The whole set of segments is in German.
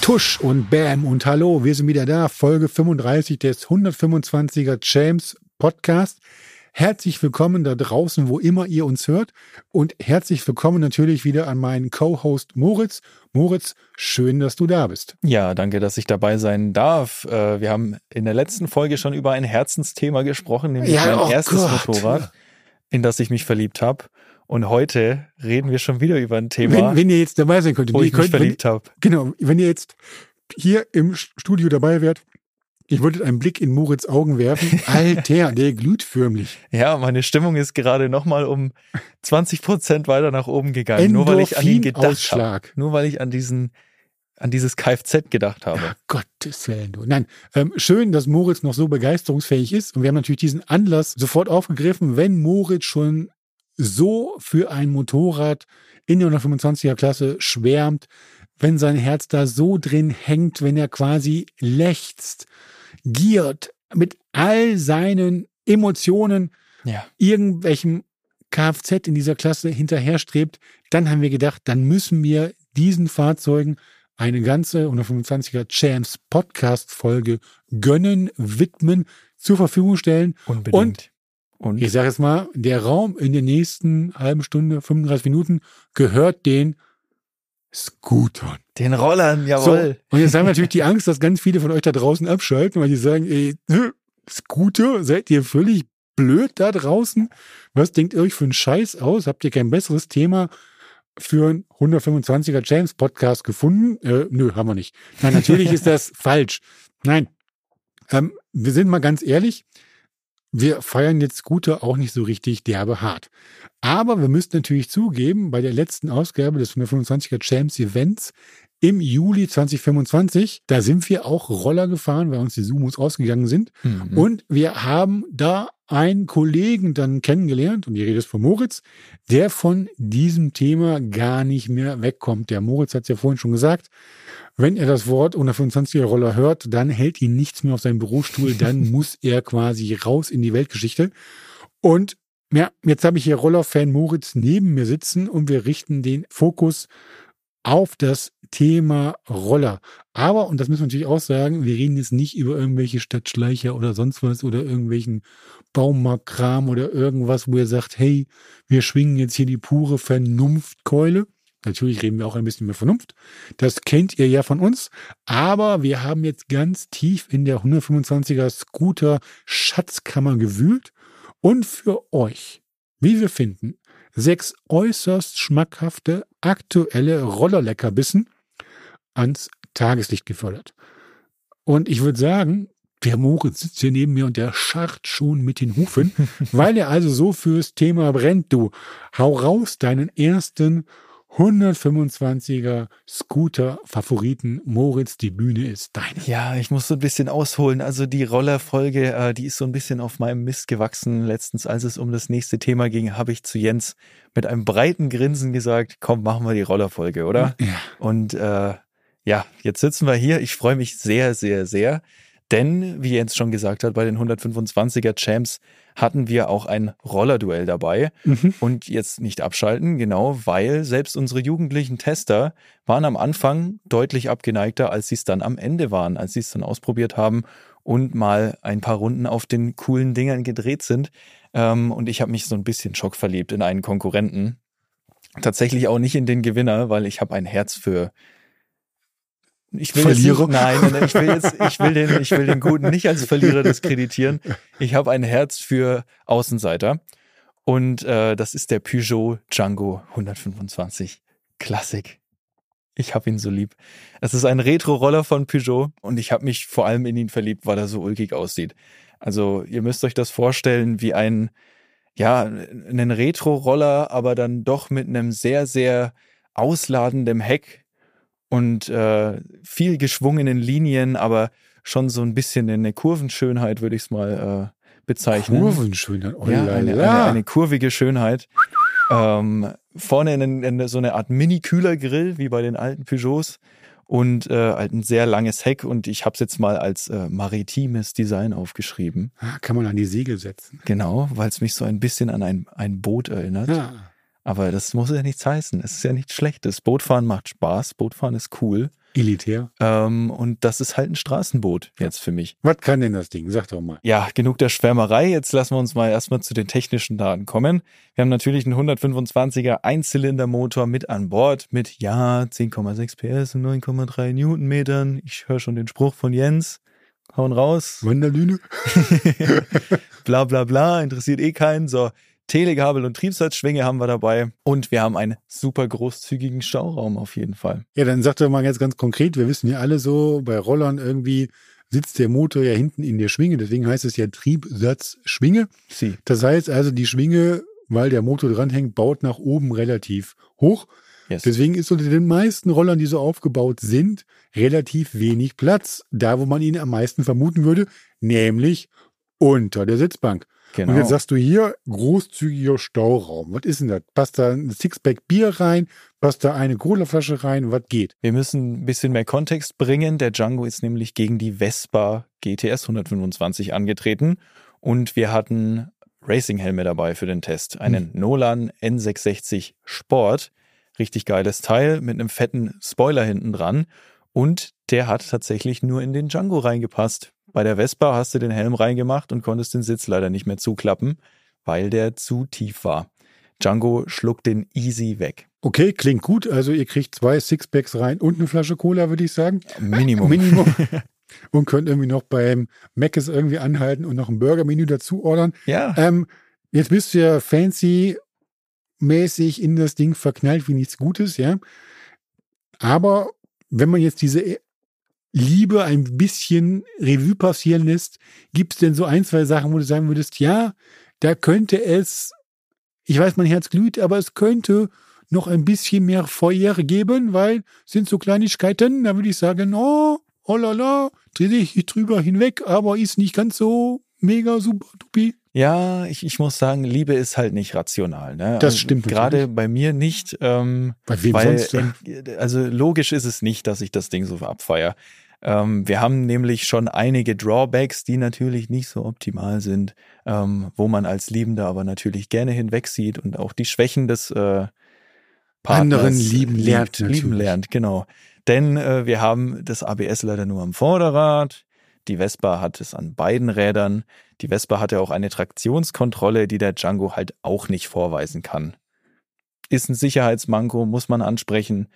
Tusch und Bam und Hallo, wir sind wieder da, Folge 35 des 125er James Podcast. Herzlich willkommen da draußen, wo immer ihr uns hört, und herzlich willkommen natürlich wieder an meinen Co-Host Moritz. Moritz, schön, dass du da bist. Ja, danke, dass ich dabei sein darf. Wir haben in der letzten Folge schon über ein Herzensthema gesprochen, nämlich mein erstes Motorrad, in das ich mich verliebt habe. Und heute reden wir schon wieder über ein Thema, wenn ihr jetzt dabei sein könntet, wo ich mich verliebt habe. Genau, wenn ihr jetzt hier im Studio dabei wärt, ich würde einen Blick in Moritz' Augen werfen. Alter, der glüht förmlich. Ja, meine Stimmung ist gerade nochmal um 20% weiter nach oben gegangen. Nur weil ich an ihn gedacht habe. Nur weil ich an dieses Kfz gedacht habe. Ach, Gottes Willen, du. Nein, schön, dass Moritz noch so begeisterungsfähig ist. Und wir haben natürlich diesen Anlass sofort aufgegriffen, wenn Moritz schon so für ein Motorrad in der 125er Klasse schwärmt, wenn sein Herz da so drin hängt, wenn er quasi lechzt, giert, mit all seinen Emotionen irgendwelchem Kfz in dieser Klasse hinterherstrebt, dann haben wir gedacht, dann müssen wir diesen Fahrzeugen eine ganze 125er Champs Podcast Folge gönnen, widmen, zur Verfügung stellen. Unbedingt. Und ich sage jetzt mal, der Raum in der nächsten halben Stunde, 35 Minuten gehört den Scootern. Den Rollern, jawohl. So, und jetzt haben wir natürlich die Angst, dass ganz viele von euch da draußen abschalten, weil die sagen, ey, Scooter, seid ihr völlig blöd da draußen? Was denkt ihr euch für einen Scheiß aus? Habt ihr kein besseres Thema für einen 125er James Podcast gefunden? Nö, haben wir nicht. Nein, natürlich ist das falsch. Nein, wir sind mal ganz ehrlich, wir feiern jetzt Scooter auch nicht so richtig derbe hart. Aber wir müssen natürlich zugeben, bei der letzten Ausgabe des 125er Champs Events im Juli 2025, da sind wir auch Roller gefahren, weil uns die Sumos ausgegangen sind. Mhm. Und wir haben da einen Kollegen dann kennengelernt, und die Rede ist von Moritz, der von diesem Thema gar nicht mehr wegkommt. Der Moritz hat es ja vorhin schon gesagt, wenn er das Wort 125er Roller hört, dann hält ihn nichts mehr auf seinem Bürostuhl, dann muss er quasi raus in die Weltgeschichte. Und ja, jetzt habe ich hier Rollerfan Moritz neben mir sitzen und wir richten den Fokus auf das Thema Roller. Aber, und das müssen wir natürlich auch sagen, wir reden jetzt nicht über irgendwelche Stadtschleicher oder sonst was oder irgendwelchen Baumarktkram oder irgendwas, wo ihr sagt, hey, wir schwingen jetzt hier die pure Vernunftkeule. Natürlich reden wir auch ein bisschen mehr Vernunft. Das kennt ihr ja von uns. Aber wir haben jetzt ganz tief in der 125er Scooter Schatzkammer gewühlt und für euch, wie wir finden, 6 äußerst schmackhafte, aktuelle Rollerleckerbissen ans Tageslicht gefördert. Und ich würde sagen, der Moritz sitzt hier neben mir und der scharrt schon mit den Hufen, weil er also so fürs Thema brennt. Du, hau raus deinen ersten 125er Scooter-Favoriten. Moritz, die Bühne ist deine. Ja, ich muss so ein bisschen ausholen. Also die Rollerfolge, die ist so ein bisschen auf meinem Mist gewachsen. Letztens, als es um das nächste Thema ging, habe ich zu Jens mit einem breiten Grinsen gesagt, komm, machen wir die Rollerfolge, oder? Ja. Und jetzt sitzen wir hier. Ich freue mich sehr, sehr, sehr. Denn, wie Jens schon gesagt hat, bei den 125er Champs hatten wir auch ein Rollerduell dabei. Und jetzt nicht abschalten, genau, weil selbst unsere jugendlichen Tester waren am Anfang deutlich abgeneigter, als sie es dann am Ende waren, als sie es dann ausprobiert haben und mal ein paar Runden auf den coolen Dingern gedreht sind. Und ich habe mich so ein bisschen schockverliebt in einen Konkurrenten. Tatsächlich auch nicht in den Gewinner, weil ich habe ein Herz für... Ich will den Guten nicht als Verlierer diskreditieren. Ich habe ein Herz für Außenseiter. Und das ist der Peugeot Django 125 Classic. Ich habe ihn so lieb. Es ist ein Retro-Roller von Peugeot und ich habe mich vor allem in ihn verliebt, weil er so ulkig aussieht. Also ihr müsst euch das vorstellen wie einen Retro-Roller, aber dann doch mit einem sehr, sehr ausladenden Heck. Und viel geschwungenen Linien, aber schon so ein bisschen eine Kurvenschönheit, würde ich es mal bezeichnen. Kurvenschönheit? Oh, ja, eine kurvige Schönheit. Vorne so eine Art Mini-Kühlergrill, wie bei den alten Peugeots. Und halt ein sehr langes Heck. Und ich habe es jetzt mal als maritimes Design aufgeschrieben. Kann man an die Segel setzen. Genau, weil es mich so ein bisschen an ein Boot erinnert. Ja. Aber das muss ja nichts heißen. Es ist ja nichts Schlechtes. Bootfahren macht Spaß. Bootfahren ist cool. Elitär. Und das ist halt ein Straßenboot jetzt für mich. Was kann denn das Ding? Sag doch mal. Ja, genug der Schwärmerei. Jetzt lassen wir uns mal erstmal zu den technischen Daten kommen. Wir haben natürlich einen 125er Einzylindermotor mit an Bord mit 10,6 PS und 9,3 Newtonmetern. Ich höre schon den Spruch von Jens. Hauen raus. Wanderlüne. Bla bla bla, interessiert eh keinen. So, Telegabel und Triebsatzschwinge haben wir dabei. Und wir haben einen super großzügigen Stauraum auf jeden Fall. Ja, dann sag doch mal ganz konkret, wir wissen ja alle so, bei Rollern irgendwie sitzt der Motor ja hinten in der Schwinge, deswegen heißt es ja Triebsatzschwinge. Sie. Das heißt also, die Schwinge, weil der Motor dranhängt, baut nach oben relativ hoch. Yes. Deswegen ist unter den meisten Rollern, die so aufgebaut sind, relativ wenig Platz. Da, wo man ihn am meisten vermuten würde, nämlich unter der Sitzbank. Genau. Und jetzt sagst du hier, großzügiger Stauraum. Was ist denn das? Passt da ein Sixpack Bier rein? Passt da eine Colaflasche rein? Was geht? Wir müssen ein bisschen mehr Kontext bringen. Der Django ist nämlich gegen die Vespa GTS 125 angetreten und wir hatten Racing-Helme dabei für den Test. Einen Nolan N660 Sport. Richtig geiles Teil mit einem fetten Spoiler hinten dran. Und der hat tatsächlich nur in den Django reingepasst. Bei der Vespa hast du den Helm reingemacht und konntest den Sitz leider nicht mehr zuklappen, weil der zu tief war. Django schluckt den easy weg. Okay, klingt gut. Also ihr kriegt 2 Sixpacks rein und eine Flasche Cola, würde ich sagen. Minimum. Und könnt irgendwie noch beim Mc's irgendwie anhalten und noch ein Burger-Menü dazu ordern. Ja. Jetzt bist du ja fancy mäßig in das Ding verknallt wie nichts Gutes, ja. Aber wenn man jetzt diese Liebe ein bisschen Revue passieren lässt, gibt es denn so 1, 2 Sachen, wo du sagen würdest, ja, da könnte es, ich weiß, mein Herz glüht, aber es könnte noch ein bisschen mehr Feuer geben, weil es sind so Kleinigkeiten, da würde ich sagen, oh lala, drehe ich drüber hinweg, aber ist nicht ganz so mega super dupi. Ja, ich muss sagen, Liebe ist halt nicht rational. Ne? Das stimmt gerade natürlich. bei mir nicht. Bei wem weil, sonst? Also logisch ist es nicht, dass ich das Ding so abfeiere. Wir haben nämlich schon einige Drawbacks, die natürlich nicht so optimal sind, wo man als Liebender aber natürlich gerne hinwegsieht und auch die Schwächen des Partners anderen lieben lernt. Genau. Denn wir haben das ABS leider nur am Vorderrad. Die Vespa hat es an beiden Rädern. Die Vespa hat ja auch eine Traktionskontrolle, die der Django halt auch nicht vorweisen kann. Ist ein Sicherheitsmanko, muss man ansprechen.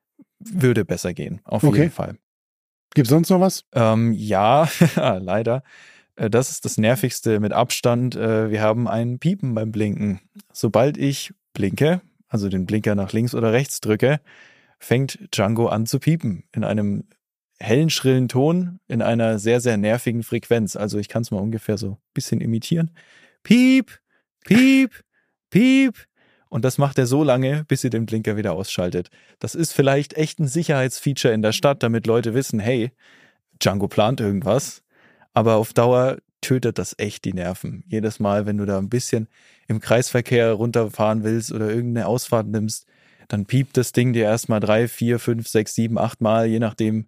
Würde besser gehen, auf jeden Fall. Gibt's sonst noch was? Ja, leider. Das ist das Nervigste mit Abstand. Wir haben ein Piepen beim Blinken. Sobald ich blinke, also den Blinker nach links oder rechts drücke, fängt Django an zu piepen. In einem hellen, schrillen Ton, in einer sehr, sehr nervigen Frequenz. Also ich kann es mal ungefähr so ein bisschen imitieren. Piep, piep, piep. Und das macht er so lange, bis ihr den Blinker wieder ausschaltet. Das ist vielleicht echt ein Sicherheitsfeature in der Stadt, damit Leute wissen, hey, Django plant irgendwas. Aber auf Dauer tötet das echt die Nerven. Jedes Mal, wenn du da ein bisschen im Kreisverkehr runterfahren willst oder irgendeine Ausfahrt nimmst, dann piept das Ding dir erstmal 3, 4, 5, 6, 7, 8 Mal, je nachdem,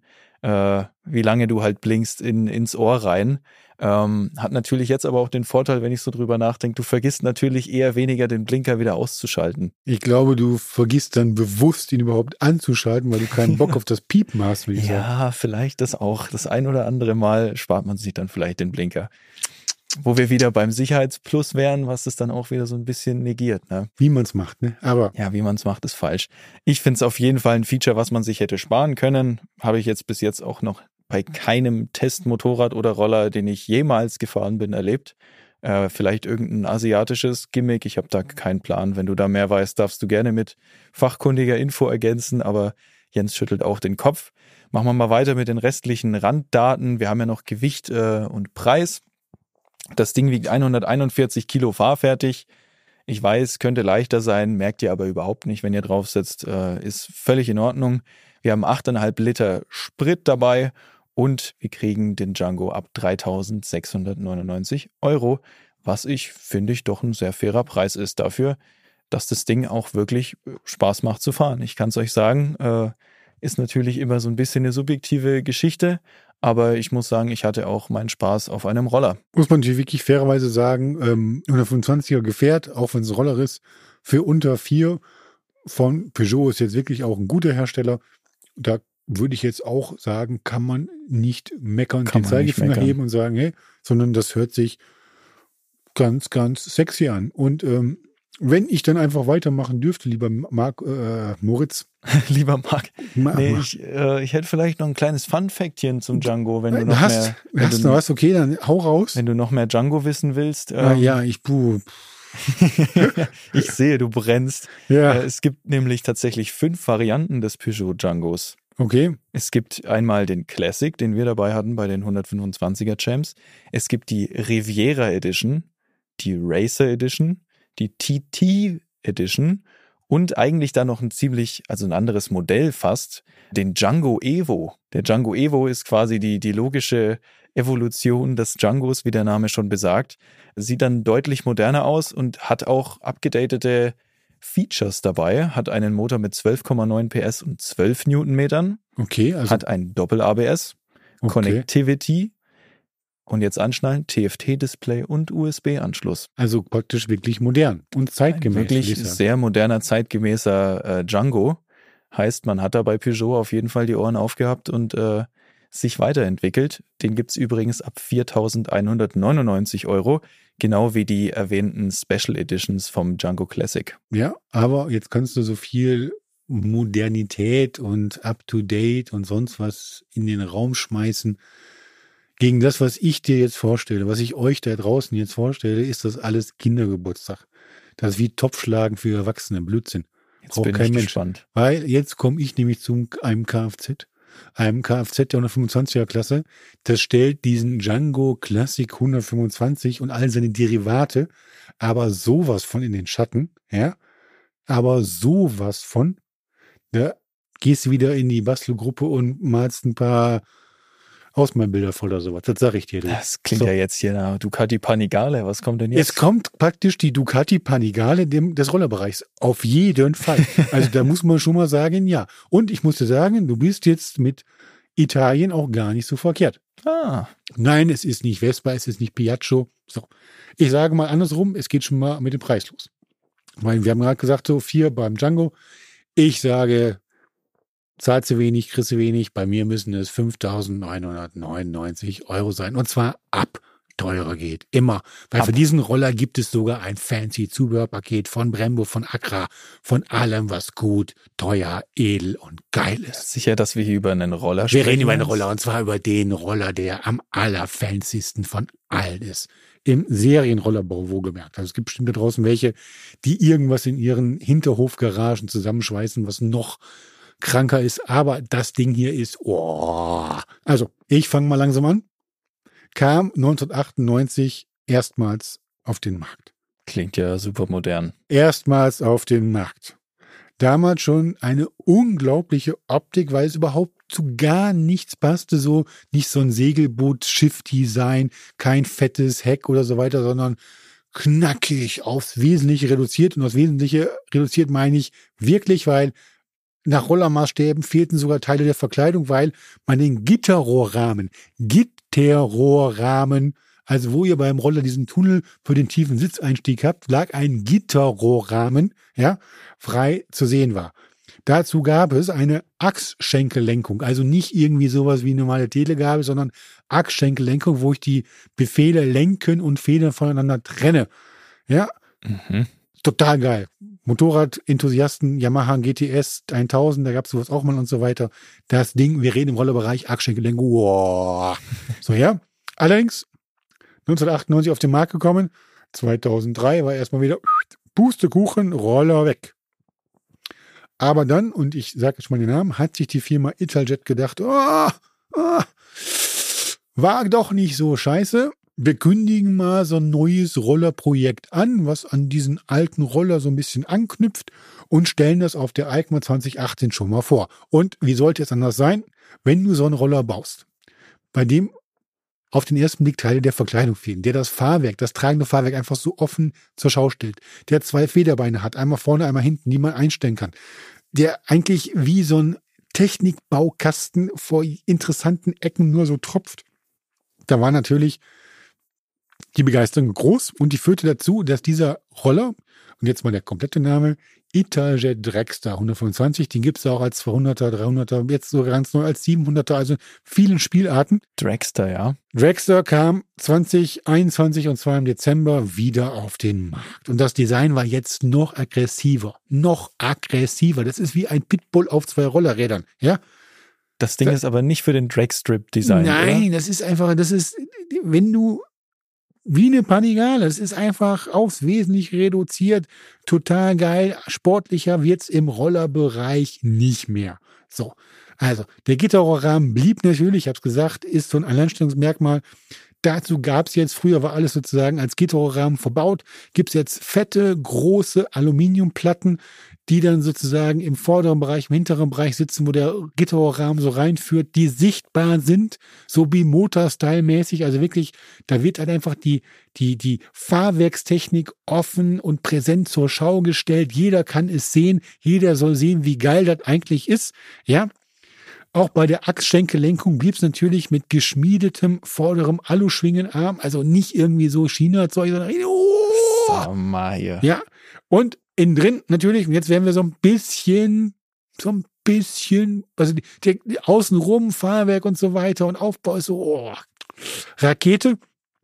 wie lange du halt blinkst, ins Ohr rein. Hat natürlich jetzt aber auch den Vorteil, wenn ich so drüber nachdenke, du vergisst natürlich eher weniger, den Blinker wieder auszuschalten. Ich glaube, du vergisst dann bewusst, ihn überhaupt anzuschalten, weil du keinen Bock auf das Piepen hast, würde ich sagen. Ja, vielleicht das auch. Das ein oder andere Mal spart man sich dann vielleicht den Blinker. Wo wir wieder beim Sicherheitsplus wären, was es dann auch wieder so ein bisschen negiert. Ne? Wie man es macht, ne? Aber ja, wie man es macht, ist falsch. Ich finde es auf jeden Fall ein Feature, was man sich hätte sparen können. Habe ich jetzt bis jetzt auch noch bei keinem Testmotorrad oder Roller, den ich jemals gefahren bin, erlebt. Vielleicht irgendein asiatisches Gimmick. Ich habe da keinen Plan. Wenn du da mehr weißt, darfst du gerne mit fachkundiger Info ergänzen. Aber Jens schüttelt auch den Kopf. Machen wir mal weiter mit den restlichen Randdaten. Wir haben ja noch Gewicht und Preis. Das Ding wiegt 141 Kilo fahrfertig. Ich weiß, könnte leichter sein, merkt ihr aber überhaupt nicht, wenn ihr drauf sitzt. Ist völlig in Ordnung. Wir haben 8,5 Liter Sprit dabei und wir kriegen den Django ab 3.699 €, was finde ich, doch ein sehr fairer Preis ist dafür, dass das Ding auch wirklich Spaß macht zu fahren. Ich kann es euch sagen, ist natürlich immer so ein bisschen eine subjektive Geschichte, aber ich muss sagen, ich hatte auch meinen Spaß auf einem Roller. Muss man natürlich wirklich fairerweise sagen, 125er Gefährt, auch wenn es Roller ist, für unter 4 von Peugeot ist jetzt wirklich auch ein guter Hersteller. Da würde ich jetzt auch sagen, kann man nicht meckern, Kann den man nicht Zeigefinger meckern. heben und sagen, hey, sondern das hört sich ganz, ganz sexy an. Und wenn ich dann einfach weitermachen dürfte, lieber Moritz. Lieber Marc. Nee, ich hätte vielleicht noch ein kleines Fun-Factchen zum Django, wenn du noch hast du was? Okay, dann hau raus. Wenn du noch mehr Django wissen willst. Ich sehe, du brennst. Ja. Es gibt nämlich tatsächlich 5 Varianten des Peugeot Djangos. Okay. Es gibt einmal den Classic, den wir dabei hatten bei den 125er Champs. Es gibt die Riviera Edition, die Racer Edition, die TT Edition und eigentlich dann noch ein anderes Modell fast, den Django Evo. Der Django Evo ist quasi die logische Evolution des Djangos, wie der Name schon besagt. Sieht dann deutlich moderner aus und hat auch abgedatete Features dabei. Hat einen Motor mit 12,9 PS und 12 Newtonmetern. Okay, also. Hat ein Doppel-ABS, Connectivity und jetzt anschnallen, TFT-Display und USB-Anschluss. Also praktisch wirklich modern und zeitgemäß. Ein wirklich sehr moderner, zeitgemäßer Django. Heißt, man hat da bei Peugeot auf jeden Fall die Ohren aufgehabt und sich weiterentwickelt. Den gibt's übrigens ab 4.199 €, genau wie die erwähnten Special Editions vom Django Classic. Ja, aber jetzt kannst du so viel Modernität und Up-to-Date und sonst was in den Raum schmeißen. Gegen das, was ich dir jetzt vorstelle, was ich euch da draußen jetzt vorstelle, ist das alles Kindergeburtstag. Das ist wie Topfschlagen für Erwachsene, Blödsinn. Jetzt bin ich gespannt. Weil jetzt komme ich nämlich zu einem Kfz der 125er Klasse. Das stellt diesen Django Classic 125 und all seine Derivate aber sowas von in den Schatten, ja. Aber sowas von, da gehst du wieder in die Bastelgruppe und malst ein paar Ausmalbilder voll oder sowas. Das sag ich dir. Das klingt ja jetzt hier nach Ducati Panigale. Was kommt denn jetzt? Es kommt praktisch die Ducati Panigale des Rollerbereichs. Auf jeden Fall. Also da muss man schon mal sagen, ja. Und ich muss dir sagen, du bist jetzt mit Italien auch gar nicht so verkehrt. Nein, es ist nicht Vespa, es ist nicht Piaggio. So. Ich sage mal andersrum, es geht schon mal mit dem Preis los. Weil wir haben gerade gesagt, so 4 beim Django. Ich sage, zahlst du wenig, kriegst du wenig. Bei mir müssen es 5.999 € sein. Und zwar ab teurer geht. Immer. Weil für diesen Roller gibt es sogar ein fancy Zubehörpaket von Brembo, von Accra, von allem, was gut, teuer, edel und geil ist. Sicher, dass wir hier über einen Roller sprechen? Wir reden über einen Roller, und zwar über den Roller, der am allerfancysten von allen ist. Im Serienrollerbau, wohlgemerkt. Also es gibt bestimmt da draußen welche, die irgendwas in ihren Hinterhofgaragen zusammenschweißen, was noch kranker ist. Aber das Ding hier ist, Also, ich fange mal langsam an. Kam 1998 erstmals auf den Markt. Klingt ja super modern. Erstmals auf den Markt. Damals schon eine unglaubliche Optik, weil es überhaupt zu gar nichts passte, so nicht so ein Segelboot-Schiff-Design, kein fettes Heck oder so weiter, sondern knackig aufs Wesentliche reduziert. Und aufs Wesentliche reduziert meine ich wirklich, weil nach Rollermaßstäben fehlten sogar Teile der Verkleidung, weil man den Gitterrohrrahmen, also wo ihr beim Roller diesen Tunnel für den tiefen Sitzeinstieg habt, lag ein Gitterrohrrahmen, ja, frei zu sehen war. Dazu gab es eine Achsschenkellenkung, also nicht irgendwie sowas wie normale Telegabel, sondern Achsschenkellenkung, wo ich die Befehle lenken und Federn voneinander trenne. Ja, Total geil. Motorrad-Enthusiasten, Yamaha GTS 1000, da gab es sowas auch mal und so weiter. Das Ding, wir reden im Rollerbereich, Achsschenkellenkung, So, ja. Allerdings 1998 auf den Markt gekommen, 2003 war erstmal wieder Pustekuchen, Roller weg. Aber dann, und ich sage jetzt mal den Namen, hat sich die Firma Italjet gedacht, war doch nicht so scheiße. Wir kündigen mal so ein neues Rollerprojekt an, was an diesen alten Roller so ein bisschen anknüpft und stellen das auf der EICMA 2018 schon mal vor. Und wie sollte es anders sein, wenn du so einen Roller baust, bei dem auf den ersten Blick Teile der Verkleidung fehlen, der das Fahrwerk, das tragende Fahrwerk einfach so offen zur Schau stellt, der 2 Federbeine hat, einmal vorne, einmal hinten, die man einstellen kann, der eigentlich wie so ein Technikbaukasten vor interessanten Ecken nur so tropft. Da war natürlich die Begeisterung groß und die führte dazu, dass dieser Roller und jetzt mal der komplette Name, Italjet Dragster 125, den gibt es auch als 200er, 300er, jetzt sogar ganz neu als 700er, also vielen Spielarten. Dragster, ja. Dragster kam 2021 und zwar im Dezember wieder auf den Markt. Und das Design war jetzt noch aggressiver. Das ist wie ein Pitbull auf 2 Rollerrädern, ja. Das Ding ist aber nicht für den Dragstrip-Design, Nein, oder? wenn du wie eine Panigale, das ist einfach aufs Wesentliche reduziert, total geil, sportlicher wird's im Rollerbereich nicht mehr. So, also der Gitterrohrrahmen blieb natürlich, ich habe es gesagt, ist so ein Alleinstellungsmerkmal. Dazu gab's jetzt, früher war alles sozusagen als Gitterrohrrahmen verbaut, gibt's jetzt fette, große Aluminiumplatten, die dann sozusagen im vorderen Bereich, im hinteren Bereich sitzen, wo der Gitterrohrrahmen so reinführt, die sichtbar sind, so wie Motor-Style-mäßig. Also wirklich, da wird halt einfach die Fahrwerkstechnik offen und präsent zur Schau gestellt. Jeder kann es sehen. Jeder soll sehen, wie geil das eigentlich ist. Ja. Auch bei der Achsschenkellenkung blieb es natürlich mit geschmiedetem vorderem Aluschwingenarm. Also nicht irgendwie so China-Zeug, sondern Sag mal hier. ja. Und innen drin natürlich, und jetzt werden wir so ein bisschen, also die außenrum, Fahrwerk und so weiter und Aufbau ist so, Rakete.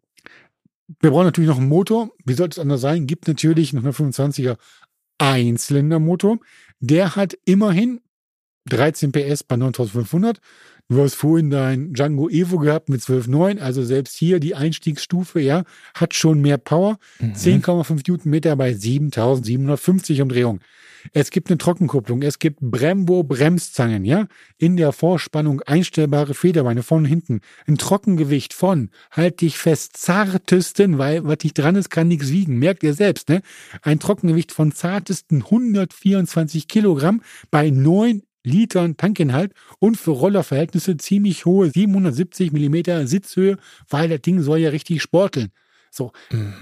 Wir brauchen natürlich noch einen Motor. Wie sollte es anders sein? Gibt natürlich einen 125er Einzylindermotor. Der hat immerhin 13 PS bei 9500. Du hast vorhin dein Django Evo gehabt mit 12,9, also selbst hier die Einstiegsstufe, ja, hat schon mehr Power. 10,5 Newtonmeter bei 7750 Umdrehungen. Es gibt eine Trockenkupplung, es gibt Brembo-Bremszangen, ja, in der Vorspannung einstellbare Federbeine vorne und hinten. Ein Trockengewicht von, halt dich fest, zartesten, weil was dich dran ist, kann nichts wiegen, merkt ihr selbst, ne? Ein Trockengewicht von zartesten 124 Kilogramm bei 9 Litern Tankinhalt und für Rollerverhältnisse ziemlich hohe 770 Millimeter Sitzhöhe, weil das Ding soll ja richtig sporteln. So,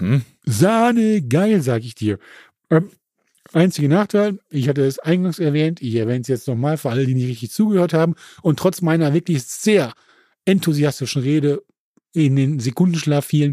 Sahne geil, sag ich dir. Einziger Nachteil, ich hatte es eingangs erwähnt, ich erwähne es jetzt nochmal für alle, die nicht richtig zugehört haben und trotz meiner wirklich sehr enthusiastischen Rede in den Sekundenschlaf fielen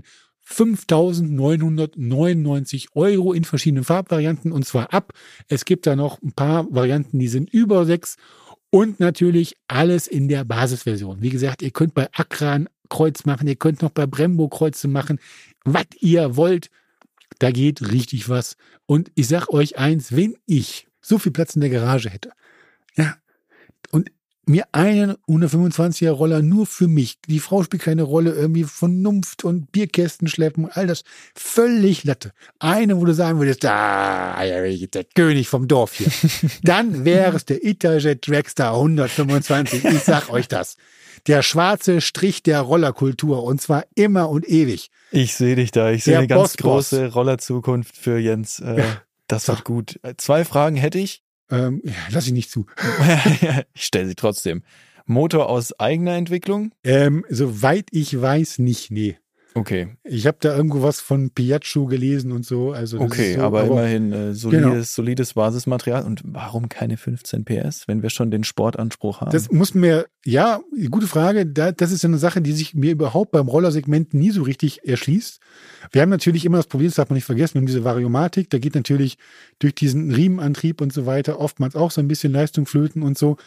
5.999 € in verschiedenen Farbvarianten und zwar ab. Es gibt da noch ein paar Varianten, die sind über 6 und natürlich alles in der Basisversion. Wie gesagt, ihr könnt bei Akran Kreuz machen, ihr könnt noch bei Brembo Kreuze machen, was ihr wollt. Da geht richtig was. Und ich sag euch eins, wenn ich so viel Platz in der Garage hätte, ja, und mir einen 125er Roller nur für mich, die Frau spielt keine Rolle, irgendwie Vernunft und Bierkästen schleppen und all das, völlig Latte. Eine, wo du sagen würdest, ja, der König vom Dorf hier. Dann wäre es der Italjet Dragster 125. Ich sag euch das. Der schwarze Strich der Rollerkultur und zwar immer und ewig. Ich sehe dich da. Ich sehe eine ganz Boss. große Rollerzukunft für Jens. Das wird gut. 2 Fragen hätte ich. Ja, lass ich nicht zu. Ich stelle sie trotzdem. Motor aus eigener Entwicklung? Soweit ich weiß, nicht, nee. Okay. Ich habe da irgendwo was von Piaggio gelesen und so. Also das Okay, ist so, aber immerhin solides Basismaterial. Und warum keine 15 PS, wenn wir schon den Sportanspruch haben? Das muss mir, ja, gute Frage. Das ist ja eine Sache, die sich mir überhaupt beim Rollersegment nie so richtig erschließt. Wir haben natürlich immer das Problem, das darf man nicht vergessen, wir haben diese Variomatik. Da geht natürlich durch diesen Riemenantrieb und so weiter oftmals auch so ein bisschen Leistung flöten und so.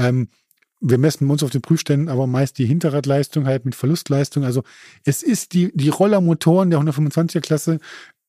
Wir messen uns auf den Prüfständen aber meist die Hinterradleistung halt mit Verlustleistung. Also es ist die Rollermotoren der 125er Klasse,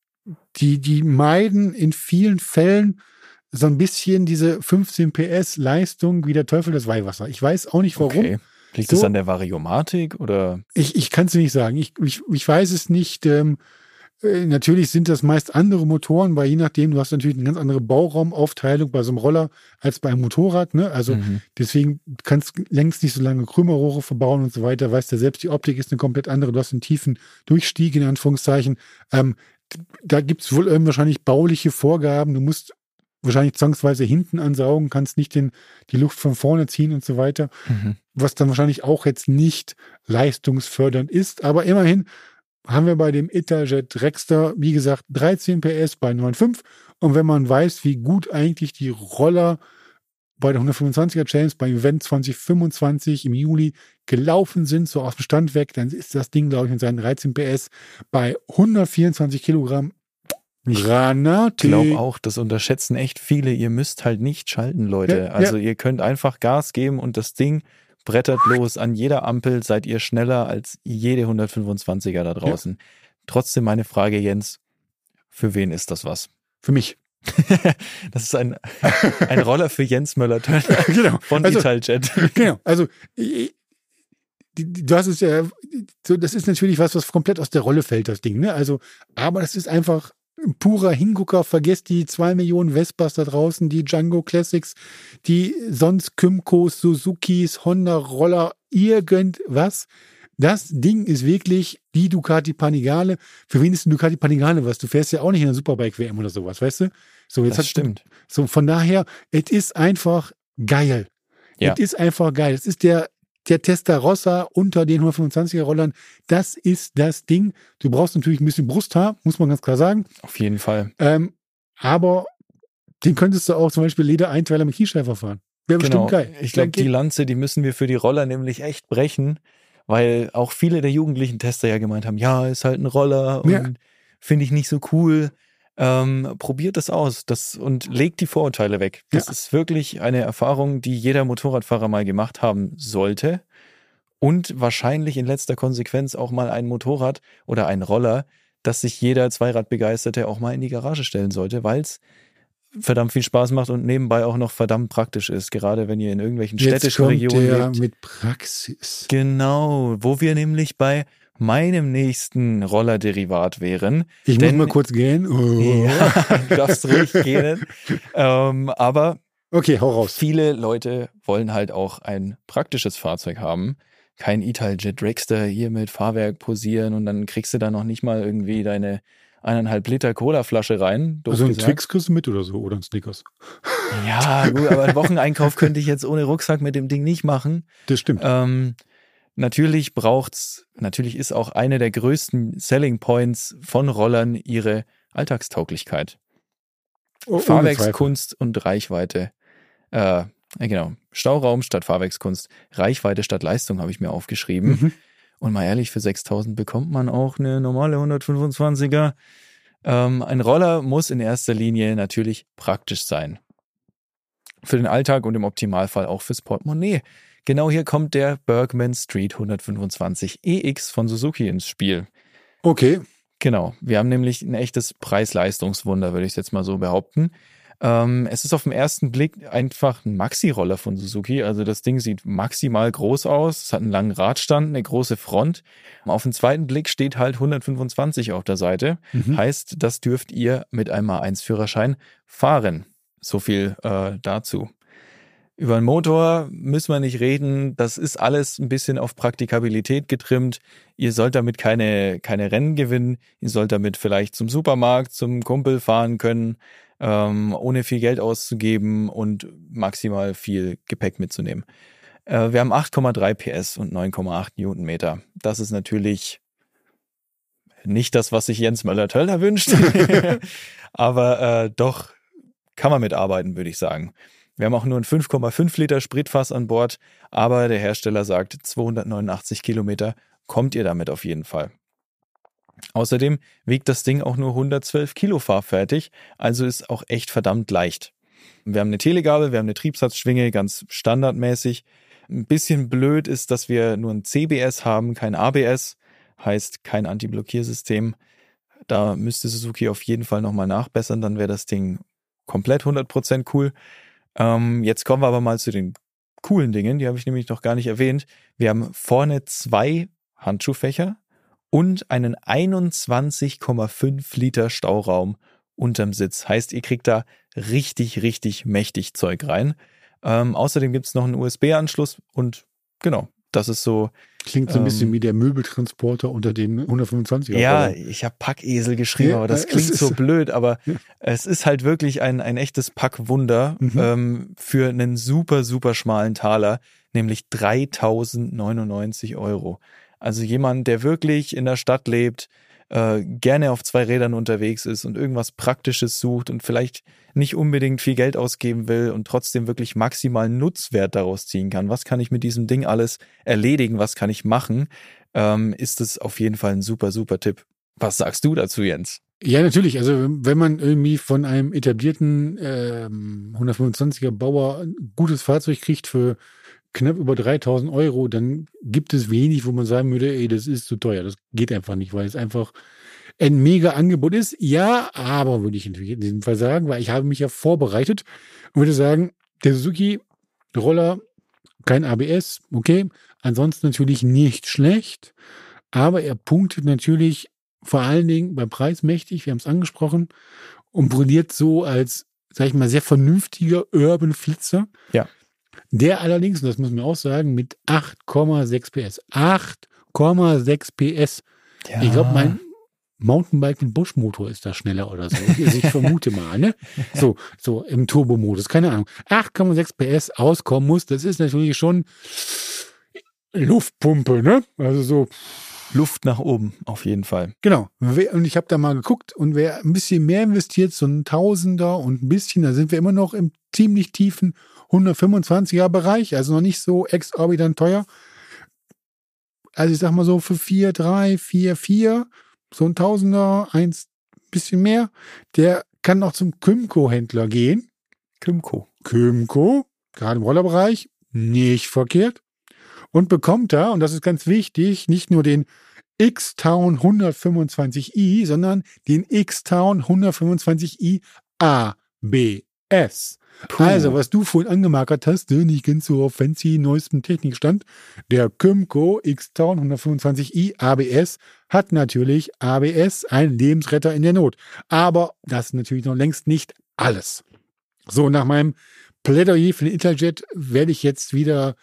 die meiden in vielen Fällen so ein bisschen diese 15 PS Leistung wie der Teufel das Weihwasser. Ich weiß auch nicht warum. Okay. Liegt es an der Variomatik oder? Ich kann es nicht sagen. Ich weiß es nicht. Natürlich sind das meist andere Motoren, weil je nachdem, du hast natürlich eine ganz andere Bauraumaufteilung bei so einem Roller als bei einem Motorrad. Ne? Also deswegen kannst du längst nicht so lange Krümmerrohre verbauen und so weiter. Weißt du selbst, die Optik ist eine komplett andere. Du hast einen tiefen Durchstieg in Anführungszeichen. Da gibt es wohl wahrscheinlich bauliche Vorgaben. Du musst wahrscheinlich zwangsweise hinten ansaugen, kannst nicht die Luft von vorne ziehen und so weiter. Was dann wahrscheinlich auch jetzt nicht leistungsfördernd ist. Aber immerhin haben wir bei dem Italjet Dragster, wie gesagt, 13 PS bei 9,5. Und wenn man weiß, wie gut eigentlich die Roller bei der 125er Challenge beim Event 2025 im Juli gelaufen sind, so aus dem Stand weg, dann ist das Ding, glaube ich, mit seinen 13 PS bei 124 Kilogramm Granate. Ich glaube auch, das unterschätzen echt viele. Ihr müsst halt nicht schalten, Leute. Ja, also ihr könnt einfach Gas geben und das Ding brettert los. An jeder Ampel seid ihr schneller als jede 125er da draußen. Ja. Trotzdem meine Frage, Jens, für wen ist das was? Für mich. Das ist ein Roller für Jens Möller-Töllner genau. von Italjet. Genau, also du hast es ja, so, das ist natürlich was komplett aus der Rolle fällt, das Ding, ne? Also, aber das ist einfach ein purer Hingucker. Vergesst die 2 Millionen Vespas da draußen, die Django Classics, die sonst Kymcos, Suzukis, Honda Roller, irgendwas. Das Ding ist wirklich die Ducati Panigale. Für wen ist ein Ducati Panigale was? Du fährst ja auch nicht in der Superbike-WM oder sowas, weißt du? So, jetzt das stimmt. So, von daher, es ist einfach geil. Ja. Es ist einfach geil. Es ist der Testarossa unter den 125er Rollern. Das ist das Ding. Du brauchst natürlich ein bisschen Brusthaar, muss man ganz klar sagen. Auf jeden Fall. Aber den könntest du auch zum Beispiel Leder-Einteiler mit Kiesschleifer fahren. Wäre bestimmt geil. Ich glaube, die Lanze, die müssen wir für die Roller nämlich echt brechen, weil auch viele der jugendlichen Tester ja gemeint haben, ja, ist halt ein Roller und finde ich nicht so cool. Probiert das aus und legt die Vorurteile weg. Das ist wirklich eine Erfahrung, die jeder Motorradfahrer mal gemacht haben sollte und wahrscheinlich in letzter Konsequenz auch mal ein Motorrad oder ein Roller, das sich jeder Zweiradbegeisterte auch mal in die Garage stellen sollte, weil es verdammt viel Spaß macht und nebenbei auch noch verdammt praktisch ist, gerade wenn ihr in irgendwelchen städtischen Regionen lebt. Mit Praxis. Genau, wo wir nämlich bei meinem nächsten Rollerderivat wären. Ich muss mal kurz gehen. Ja, du darfst ruhig gehen. Aber okay, hau raus. Viele Leute wollen halt auch ein praktisches Fahrzeug haben. Kein Italjet Dragster hier mit Fahrwerk posieren und dann kriegst du da noch nicht mal irgendwie deine 1,5 Liter Colaflasche rein. Also einen Twix kriegst du mit oder so oder einen Snickers. Ja, gut, aber einen Wocheneinkauf könnte ich jetzt ohne Rucksack mit dem Ding nicht machen. Das stimmt. Natürlich ist auch eine der größten Selling Points von Rollern ihre Alltagstauglichkeit. Fahrwerkskunst und Reichweite. Genau. Stauraum statt Fahrwerkskunst, Reichweite statt Leistung habe ich mir aufgeschrieben. Mhm. Und mal ehrlich, für 6.000 bekommt man auch eine normale 125er. Ein Roller muss in erster Linie natürlich praktisch sein. Für den Alltag und im Optimalfall auch fürs Portemonnaie. Genau hier kommt der Bergman Street 125 EX von Suzuki ins Spiel. Okay. Genau. Wir haben nämlich ein echtes Preis-Leistungswunder, würde ich jetzt mal so behaupten. Es ist auf den ersten Blick einfach ein Maxi-Roller von Suzuki. Also das Ding sieht maximal groß aus. Es hat einen langen Radstand, eine große Front. Auf den zweiten Blick steht halt 125 auf der Seite. Mhm. Heißt, das dürft ihr mit einem A1-Führerschein fahren. So viel dazu. Über den Motor müssen wir nicht reden. Das ist alles ein bisschen auf Praktikabilität getrimmt. Ihr sollt damit keine Rennen gewinnen. Ihr sollt damit vielleicht zum Supermarkt, zum Kumpel fahren können, ohne viel Geld auszugeben und maximal viel Gepäck mitzunehmen. Wir haben 8,3 PS und 9,8 Newtonmeter. Das ist natürlich nicht das, was sich Jens Möller-Töllner wünscht, aber doch kann man mitarbeiten, würde ich sagen. Wir haben auch nur ein 5,5 Liter Spritfass an Bord, aber der Hersteller sagt, 289 Kilometer kommt ihr damit auf jeden Fall. Außerdem wiegt das Ding auch nur 112 Kilo fahrfertig, also ist auch echt verdammt leicht. Wir haben eine Telegabel, wir haben eine Triebsatzschwinge, ganz standardmäßig. Ein bisschen blöd ist, dass wir nur ein CBS haben, kein ABS, heißt kein Anti-Blockiersystem. Da müsste Suzuki auf jeden Fall nochmal nachbessern, dann wäre das Ding komplett 100% cool. Jetzt kommen wir aber mal zu den coolen Dingen, die habe ich nämlich noch gar nicht erwähnt. Wir haben vorne 2 Handschuhfächer und einen 21,5 Liter Stauraum unterm Sitz. Heißt, ihr kriegt da richtig, richtig mächtig Zeug rein. Außerdem gibt es noch einen USB-Anschluss und genau, das ist so. Klingt so ein bisschen wie der Möbeltransporter unter den 125er. Ja, ich habe Packesel geschrieben, aber das klingt so blöd, aber es ist halt wirklich ein echtes Packwunder für einen super, super schmalen Taler, nämlich 3.099 €. Also jemand, der wirklich in der Stadt lebt, gerne auf 2 Rädern unterwegs ist und irgendwas Praktisches sucht und vielleicht nicht unbedingt viel Geld ausgeben will und trotzdem wirklich maximalen Nutzwert daraus ziehen kann. Was kann ich mit diesem Ding alles erledigen? Was kann ich machen? Ist es auf jeden Fall ein super, super Tipp. Was sagst du dazu, Jens? Ja, natürlich. Also wenn man irgendwie von einem etablierten 125er Bauer ein gutes Fahrzeug kriegt für knapp über 3.000 Euro, dann gibt es wenig, wo man sagen würde, ey, das ist zu teuer. Das geht einfach nicht, weil es einfach ein mega Angebot ist. Ja, aber würde ich natürlich in diesem Fall sagen, weil ich habe mich ja vorbereitet und würde sagen, der Suzuki Roller, kein ABS, okay. Ansonsten natürlich nicht schlecht, aber er punktet natürlich vor allen Dingen beim Preis mächtig, wir haben es angesprochen, und brilliert so als, sag ich mal, sehr vernünftiger Urban Flitzer. Ja. Der allerdings, und das muss man auch sagen, mit 8,6 PS. 8,6 PS. Ja. Ich glaube, mein Mountainbike mit Bosch-Motor ist da schneller oder so. Also ich vermute mal, ne? So im Turbo-Modus, keine Ahnung. 8,6 PS auskommen muss, das ist natürlich schon Luftpumpe, ne? Also so. Luft nach oben, auf jeden Fall. Genau. Und ich habe da mal geguckt und wer ein bisschen mehr investiert, so ein Tausender und ein bisschen, da sind wir immer noch im ziemlich tiefen 125er Bereich, also noch nicht so exorbitant teuer. Also ich sag mal so für 4,3, 4,4, so ein Tausender, eins bisschen mehr, der kann noch zum Kymco-Händler gehen. Kymco, gerade im Rollerbereich, nicht verkehrt. Und bekommt da, und das ist ganz wichtig, nicht nur den X-Town 125i, sondern den X-Town 125i ABS. Puh. Also, was du vorhin angemarkert hast, nicht ganz so auf fancy neuestem Technikstand, der Kymco X-Town 125i ABS hat natürlich ABS, ein Lebensretter in der Not. Aber das ist natürlich noch längst nicht alles. So, nach meinem Plädoyer für den Interjet werde ich jetzt wieder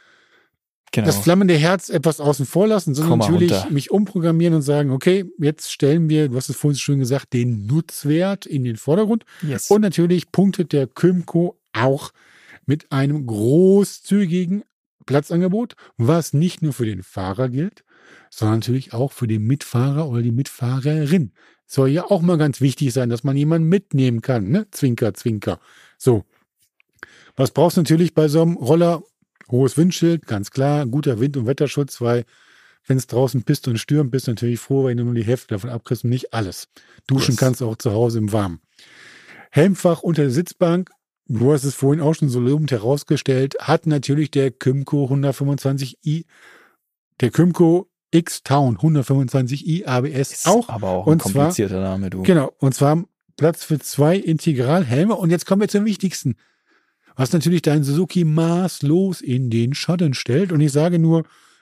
das flammende Herz etwas außen vor lassen, sondern natürlich mich umprogrammieren und sagen, okay, jetzt stellen wir, du hast es vorhin schön gesagt, den Nutzwert in den Vordergrund. Yes. Und natürlich punktet der Kymco auch mit einem großzügigen Platzangebot, was nicht nur für den Fahrer gilt, sondern natürlich auch für den Mitfahrer oder die Mitfahrerin. Soll ja auch mal ganz wichtig sein, dass man jemanden mitnehmen kann, ne? Zwinker, zwinker. So. Was brauchst du natürlich bei so einem Roller? Hohes Windschild, ganz klar, guter Wind- und Wetterschutz, weil wenn es draußen pisst und stürmt, bist du natürlich froh, wenn du nur die Hälfte davon abkriegst und nicht alles. Duschen kannst du auch zu Hause im Warmen. Helmfach unter der Sitzbank, du hast es vorhin auch schon so lobend herausgestellt, hat natürlich der Kymco 125i, der Kymco X-Town 125i ABS ist auch. Aber auch ein komplizierter Name, du. Genau, und zwar Platz für 2 Integralhelme. Und jetzt kommen wir zum Wichtigsten, was natürlich dein Suzuki maßlos in den Schatten stellt. Und ich sage nur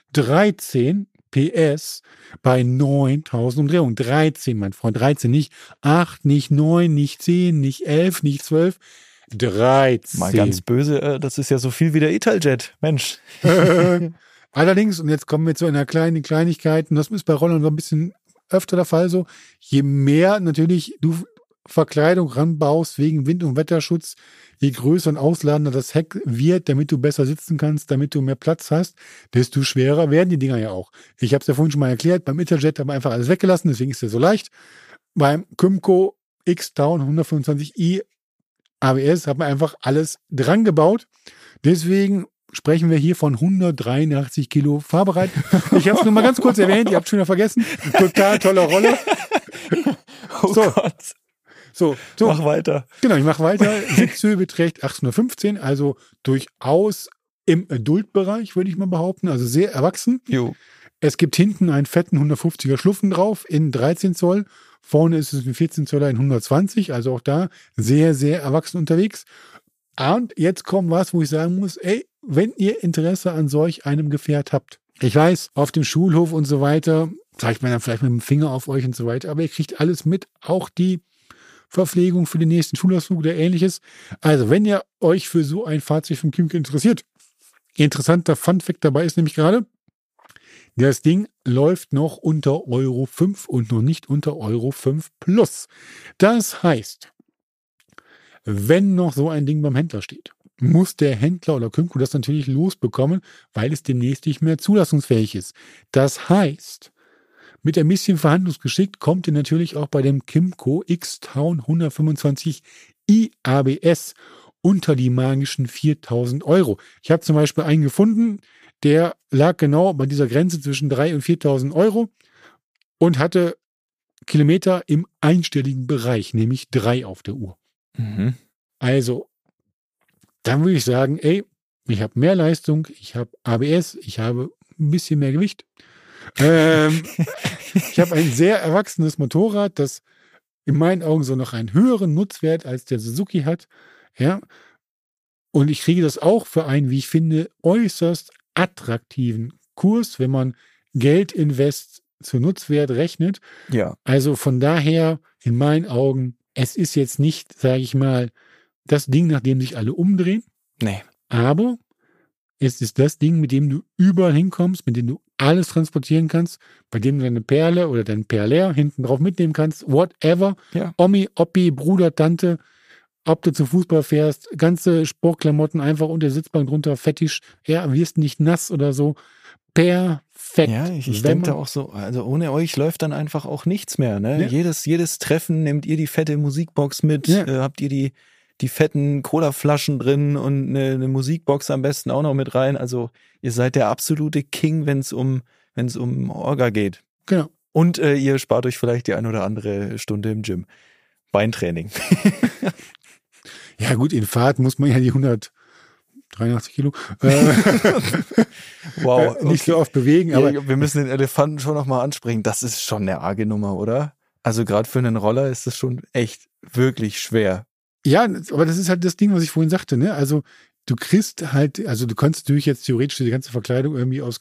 13 PS bei 9.000 Umdrehungen. 13, mein Freund, 13, nicht 8, nicht 9, nicht 10, nicht 11, nicht 12, 13. Mal ganz böse, das ist ja so viel wie der Italjet, Mensch. Allerdings, und jetzt kommen wir zu einer kleinen Kleinigkeit, und das ist bei Rollern so ein bisschen öfter der Fall so, je mehr natürlich du Verkleidung ranbaust wegen Wind- und Wetterschutz, je größer und ausladender das Heck wird, damit du besser sitzen kannst, damit du mehr Platz hast, desto schwerer werden die Dinger ja auch. Ich habe es ja vorhin schon mal erklärt, beim Interjet haben wir einfach alles weggelassen, deswegen ist er so leicht. Beim Kymco X-Town 125i ABS haben wir einfach alles dran gebaut. Deswegen sprechen wir hier von 183 Kilo fahrbereit. Ich habe es nur mal ganz kurz erwähnt, ihr habt schon wieder vergessen. Total toller Roller. Oh so. Gott. So. Mach weiter. Genau, ich mache weiter. Sitzhöhe beträgt 815, also durchaus im Adult-Bereich, würde ich mal behaupten. Also sehr erwachsen. Jo. Es gibt hinten einen fetten 150er Schluffen drauf in 13 Zoll. Vorne ist es ein 14 Zoller in 120, also auch da sehr, sehr erwachsen unterwegs. Und jetzt kommt was, wo ich sagen muss, ey, wenn ihr Interesse an solch einem Gefährt habt, ich weiß, auf dem Schulhof und so weiter, zeigt man dann vielleicht mit dem Finger auf euch und so weiter, aber ihr kriegt alles mit, auch die Verpflegung für den nächsten Schulausflug oder ähnliches. Also, wenn ihr euch für so ein Fahrzeug vom Kymco interessiert, interessanter Funfact dabei ist nämlich gerade, das Ding läuft noch unter Euro 5 und noch nicht unter Euro 5 plus. Das heißt, wenn noch so ein Ding beim Händler steht, muss der Händler oder Kymco das natürlich losbekommen, weil es demnächst nicht mehr zulassungsfähig ist. Das heißt, mit ein bisschen Verhandlungsgeschick kommt ihr natürlich auch bei dem Kymco X-Town 125i ABS unter die magischen 4.000 Euro. Ich habe zum Beispiel einen gefunden, der lag genau bei dieser Grenze zwischen 3.000 und 4.000 Euro und hatte Kilometer im einstelligen Bereich, nämlich 3 auf der Uhr. Mhm. Also, dann würde ich sagen, ey, ich habe mehr Leistung, ich habe ABS, ich habe ein bisschen mehr Gewicht. Ich habe ein sehr erwachsenes Motorrad, das in meinen Augen so noch einen höheren Nutzwert als der Suzuki hat. Ja. Und ich kriege das auch für einen, wie ich finde, äußerst attraktiven Kurs, wenn man Geldinvest zu Nutzwert rechnet. Ja. Also von daher, in meinen Augen, es ist jetzt nicht, sage ich mal, das Ding, nach dem sich alle umdrehen. Nee. Aber es ist das Ding, mit dem du überall hinkommst, mit dem du alles transportieren kannst, bei dem du deine Perle oder dein Perler hinten drauf mitnehmen kannst, whatever. Ja. Omi, Oppi, Bruder, Tante, ob du zum Fußball fährst, ganze Sportklamotten einfach unter der Sitzbank drunter, fettisch, ja, wirst nicht nass oder so. Perfekt. Ja, ich denke da auch so, also ohne euch läuft dann einfach auch nichts mehr. Ne? Ja. Jedes Treffen nehmt ihr die fette Musikbox mit, Ja. habt ihr die fetten Cola-Flaschen drin und eine Musikbox am besten auch noch mit rein. Also ihr seid der absolute King, wenn es um Orga geht. Genau. Und ihr spart euch vielleicht die ein oder andere Stunde im Gym. Beintraining. Ja gut, in Fahrt muss man ja die 183 Kilo Wow. nicht so oft bewegen. Aber wir müssen den Elefanten schon nochmal ansprechen. Das ist schon eine arge Nummer, oder? Also gerade für einen Roller ist das schon echt wirklich schwer. ja, aber das ist halt das Ding, was ich vorhin sagte, ne? Also du kriegst halt, also du kannst natürlich jetzt theoretisch die ganze Verkleidung irgendwie aus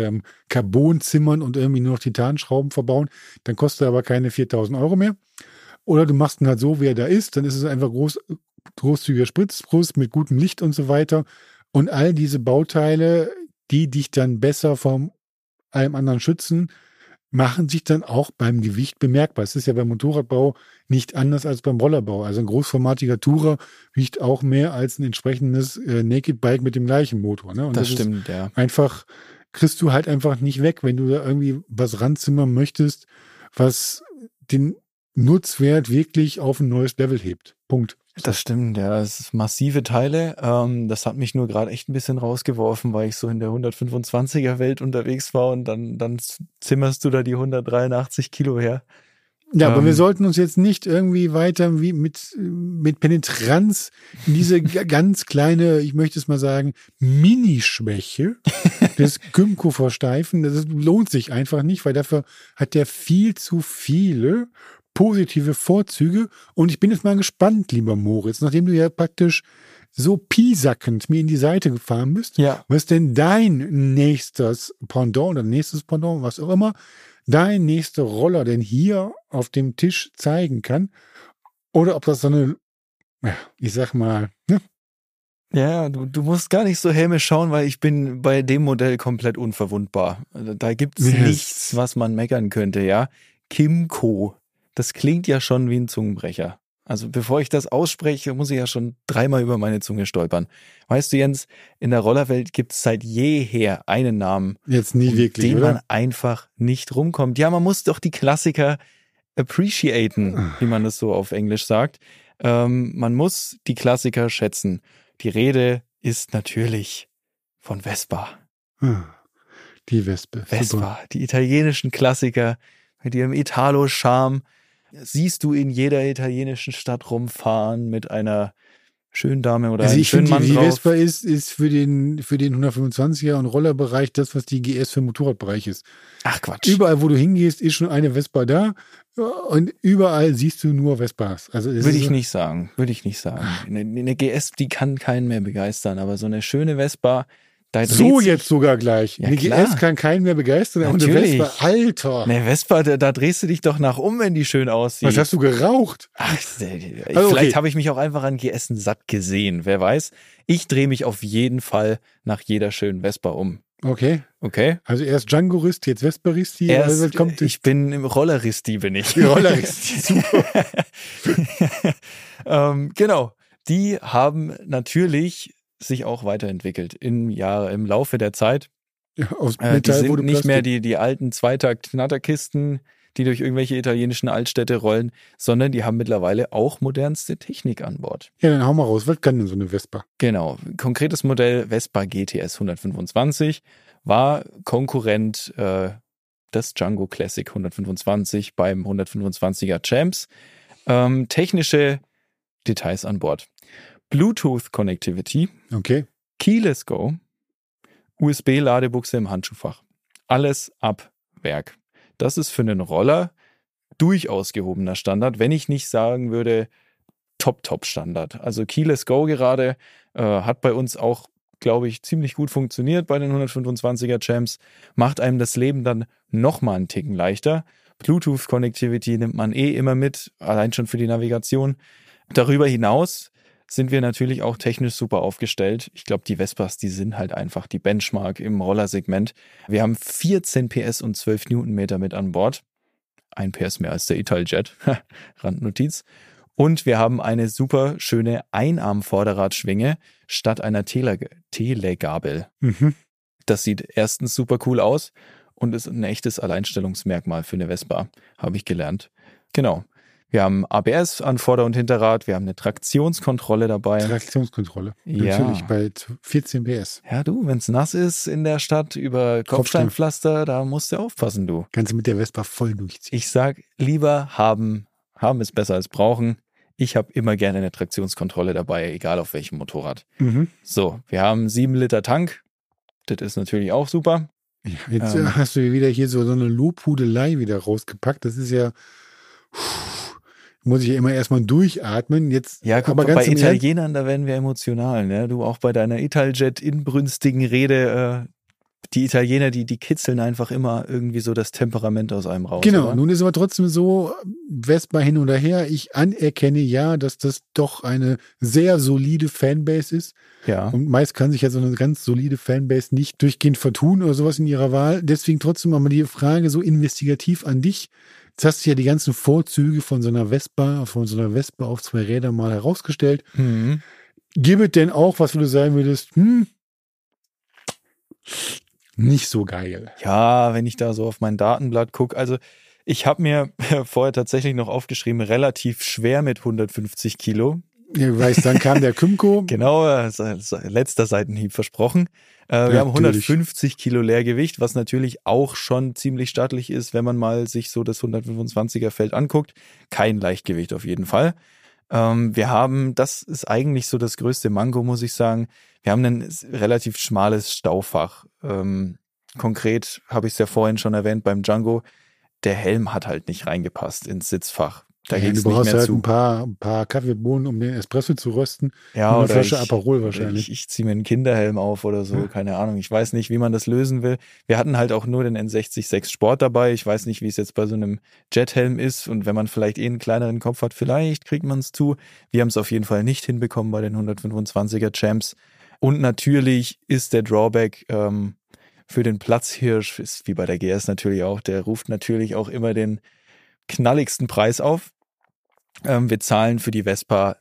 Carbon zimmern und irgendwie nur noch Titanschrauben verbauen. Dann kostet er aber keine 4.000 € mehr. Oder du machst ihn halt so, wie er da ist. Dann ist es einfach großzügiger Spritzguss mit gutem Licht und so weiter. Und all diese Bauteile, die dich dann besser von allem anderen schützen, machen sich dann auch beim Gewicht bemerkbar. Es ist ja beim Motorradbau nicht anders als beim Rollerbau. Also ein großformatiger Tourer wiegt auch mehr als ein entsprechendes Naked Bike mit dem gleichen Motor. Ne? Und Das stimmt, ja. Einfach, kriegst du halt einfach nicht weg, wenn du da irgendwie was ranzimmern möchtest, was den Nutzwert wirklich auf ein neues Level hebt. Punkt. Das stimmt, ja. Es ist massive Teile. Das hat mich nur gerade echt ein bisschen rausgeworfen, weil ich so in der 125er Welt unterwegs war und dann zimmerst du da die 183 Kilo her. Ja, aber wir sollten uns jetzt nicht irgendwie weiter wie mit Penetranz in diese ganz kleine, ich möchte es mal sagen, Minischwäche des Kymco versteifen. Das lohnt sich einfach nicht, weil dafür hat der viel zu viele positive Vorzüge. Und ich bin jetzt mal gespannt, lieber Moritz, nachdem du ja praktisch so piesackend mir in die Seite gefahren bist, Ja. was denn dein nächstes Pendant oder nächstes Pendant, was auch immer, dein nächster Roller denn hier auf dem Tisch zeigen kann. Oder ob das so eine, ja, ich sag mal, ne? Ja, du musst gar nicht so hämisch schauen, weil ich bin bei dem Modell komplett unverwundbar. Also da gibt's Yes. nichts, was man meckern könnte, ja. Kymco. Das klingt ja schon wie ein Zungenbrecher. Also bevor ich das ausspreche, muss ich ja schon 3-mal über meine Zunge stolpern. Weißt du, Jens, in der Rollerwelt gibt es seit jeher einen Namen, Jetzt nie wirklich, den oder? man einfach nicht rumkommt. Ja, man muss doch die Klassiker appreciaten, wie man das so auf Englisch sagt. Man muss die Klassiker schätzen. Die Rede ist natürlich von Vespa. Die Wespe. Vespa, Super. die italienischen Klassiker mit ihrem Italo-Charme. Siehst du in jeder italienischen Stadt rumfahren mit einer schönen Dame oder Also einem ich schönen finde, Mann die drauf. Vespa ist für den 125er und Rollerbereich das, was die GS für den Motorradbereich ist. Ach Quatsch. Überall, wo du hingehst, ist schon eine Vespa da und überall siehst du nur Vespas. Also es Würde ist ich so- nicht sagen. Eine GS, die kann keinen mehr begeistern, aber so eine schöne Vespa, da dreht So sich, jetzt sogar gleich. Ja, Eine klar. GS kann keinen mehr begeistern, aber eine Natürlich. Vespa, Alter. Eine Vespa, da drehst du dich doch nach wenn die schön aussieht. Was hast du geraucht? Ach, Also, vielleicht okay. habe ich mich auch einfach an GS satt gesehen, wer weiß. Ich drehe mich auf jeden Fall nach jeder schönen Vespa um. Okay. Okay? Also erst Django-Rist, jetzt Vespa-Risti. Erst, Also kommt ich bin im Rolleristi, bin ich. die Roller-Risti. Super. Genau. Die haben natürlich sich auch weiterentwickelt im Laufe der Zeit. Ja, aus Die Metall sind wurde nicht mehr Plastik. die alten Zweitakt-Knatterkisten, die durch irgendwelche italienischen Altstädte rollen, sondern die haben mittlerweile auch modernste Technik an Bord. Ja, dann hau mal raus. Was kann denn so eine Vespa? Genau. Konkretes Modell Vespa GTS 125 war Konkurrent das Django Classic 125 beim 125er Champs. Technische Details an Bord. Bluetooth Connectivity. Okay. Keyless Go. USB-Ladebuchse im Handschuhfach. Alles ab Werk. Das ist für einen Roller durchaus gehobener Standard, wenn ich nicht sagen würde Top-Standard. Also Keyless Go gerade hat bei uns auch, glaube ich, ziemlich gut funktioniert bei den 125er Champs. Macht einem das Leben dann nochmal einen Ticken leichter. Bluetooth-Connectivity nimmt man immer mit, allein schon für die Navigation. Darüber hinaus sind wir natürlich auch technisch super aufgestellt. Ich glaube, die Vespas, die sind halt einfach die Benchmark im Rollersegment. Wir haben 14 PS und 12 Newtonmeter mit an Bord. 1 PS mehr als der Italjet. Randnotiz. Und wir haben eine super schöne Einarm-Vorderradschwinge statt einer Telegabel. Mhm. Das sieht erstens super cool aus und ist ein echtes Alleinstellungsmerkmal für eine Vespa, habe ich gelernt. Genau. Wir haben ABS an Vorder- und Hinterrad, wir haben eine Traktionskontrolle dabei. Traktionskontrolle. Ja. Natürlich bei 14 PS. Ja, du, wenn es nass ist in der Stadt über Kopfsteinpflaster, da musst du aufpassen, du. Kannst du mit der Vespa voll durchziehen. Ich sag, lieber haben. Haben ist besser als brauchen. Ich habe immer gerne eine Traktionskontrolle dabei, egal auf welchem Motorrad. Mhm. So, wir haben 7 Liter Tank. Das ist natürlich auch super. Ja, jetzt hast du wieder hier so eine Lobhudelei wieder rausgepackt. Das ist ja, muss ich ja immer erstmal durchatmen. Jetzt, Ja, guck, aber ganz bei im Italienern, da werden wir emotional. Ne? Du auch bei deiner Italjet-inbrünstigen Rede, die Italiener, die kitzeln einfach immer irgendwie so das Temperament aus einem raus. Genau, oder? nun ist aber trotzdem so, Vespa hin oder her, ich anerkenne ja, dass das doch eine sehr solide Fanbase ist. Ja. Und meist kann sich ja so eine ganz solide Fanbase nicht durchgehend vertun oder sowas in ihrer Wahl. Deswegen trotzdem mal die Frage so investigativ an dich. Jetzt hast du ja die ganzen Vorzüge von so einer Vespa auf 2 Rädern mal herausgestellt. Mhm. Gibt es denn auch, was du sagen würdest, nicht so geil? Ja, wenn ich da so auf mein Datenblatt gucke, also ich habe mir vorher tatsächlich noch aufgeschrieben, relativ schwer mit 150 Kilo. Ja, weißt, dann kam der Kymco. Genau, letzter Seitenhieb versprochen. Wir haben 150 Kilo Leergewicht, was natürlich auch schon ziemlich stattlich ist, wenn man mal sich so das 125er Feld anguckt. Kein Leichtgewicht auf jeden Fall. Wir haben, das ist eigentlich so das größte Manko, muss ich sagen, wir haben ein relativ schmales Staufach. Konkret habe ich es ja vorhin schon erwähnt beim Django, der Helm hat halt nicht reingepasst ins Sitzfach. Da Ja, ging du es nicht brauchst mehr halt zu. ein paar Kaffeebohnen, um den Espresso zu rösten. Ja, und eine oder Flasche Aperol wahrscheinlich. Ich ziehe mir einen Kinderhelm auf oder so, keine Ahnung. Ich weiß nicht, wie man das lösen will. Wir hatten halt auch nur den N60 Sport dabei. Ich weiß nicht, wie es jetzt bei so einem Jethelm ist. Und wenn man vielleicht einen kleineren Kopf hat, vielleicht kriegt man es zu. Wir haben es auf jeden Fall nicht hinbekommen bei den 125er Champs. Und natürlich ist der Drawback für den Platzhirsch, ist wie bei der GS natürlich auch, der ruft natürlich auch immer den knalligsten Preis auf. Wir zahlen für die Vespa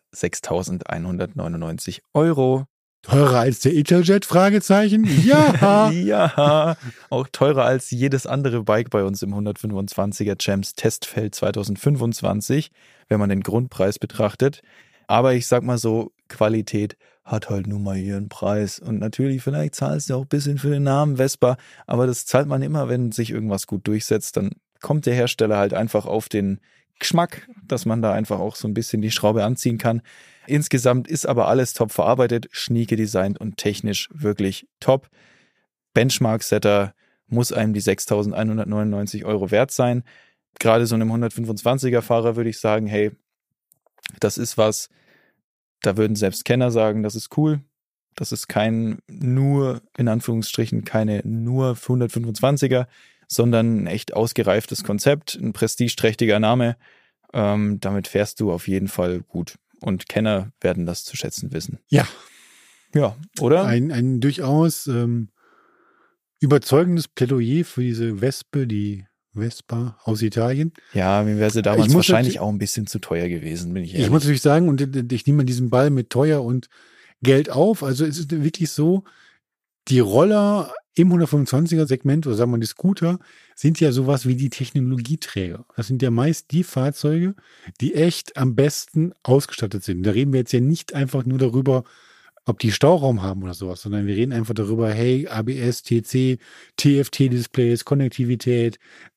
6.199 €. Teurer als der Italjet? Fragezeichen? Ja! Ja, auch teurer als jedes andere Bike bei uns im 125er Champs Testfeld 2025, wenn man den Grundpreis betrachtet. Aber ich sag mal so, Qualität hat halt nun mal ihren Preis. Und natürlich, vielleicht zahlst du auch ein bisschen für den Namen Vespa, aber das zahlt man immer, wenn sich irgendwas gut durchsetzt. Dann kommt der Hersteller halt einfach auf den Geschmack, dass man da einfach auch so ein bisschen die Schraube anziehen kann. Insgesamt ist aber alles top verarbeitet, schnieke designt und technisch wirklich top. Benchmark-Setter muss einem die 6.199 € wert sein. Gerade so einem 125er-Fahrer würde ich sagen, hey, das ist was, da würden selbst Kenner sagen, das ist cool. Das ist kein nur, in Anführungsstrichen, keine nur 125er, sondern ein echt ausgereiftes Konzept, ein prestigeträchtiger Name. Damit fährst du auf jeden Fall gut. Und Kenner werden das zu schätzen wissen. Ja. Ja, oder? Ein durchaus überzeugendes Plädoyer für diese Vespe, die Vespa aus Italien. Ja, mir wäre sie damals wahrscheinlich auch ein bisschen zu teuer gewesen, bin ich ehrlich. Ich muss natürlich sagen, und ich nehme diesen Ball mit teuer und Geld auf. Also es ist wirklich so, die Roller im 125er-Segment, oder sagen wir die Scooter, sind ja sowas wie die Technologieträger. Das sind ja meist die Fahrzeuge, die echt am besten ausgestattet sind. Da reden wir jetzt ja nicht einfach nur darüber, ob die Stauraum haben oder sowas, sondern wir reden einfach darüber, hey, ABS, TC, TFT-Displays, Konnektivität,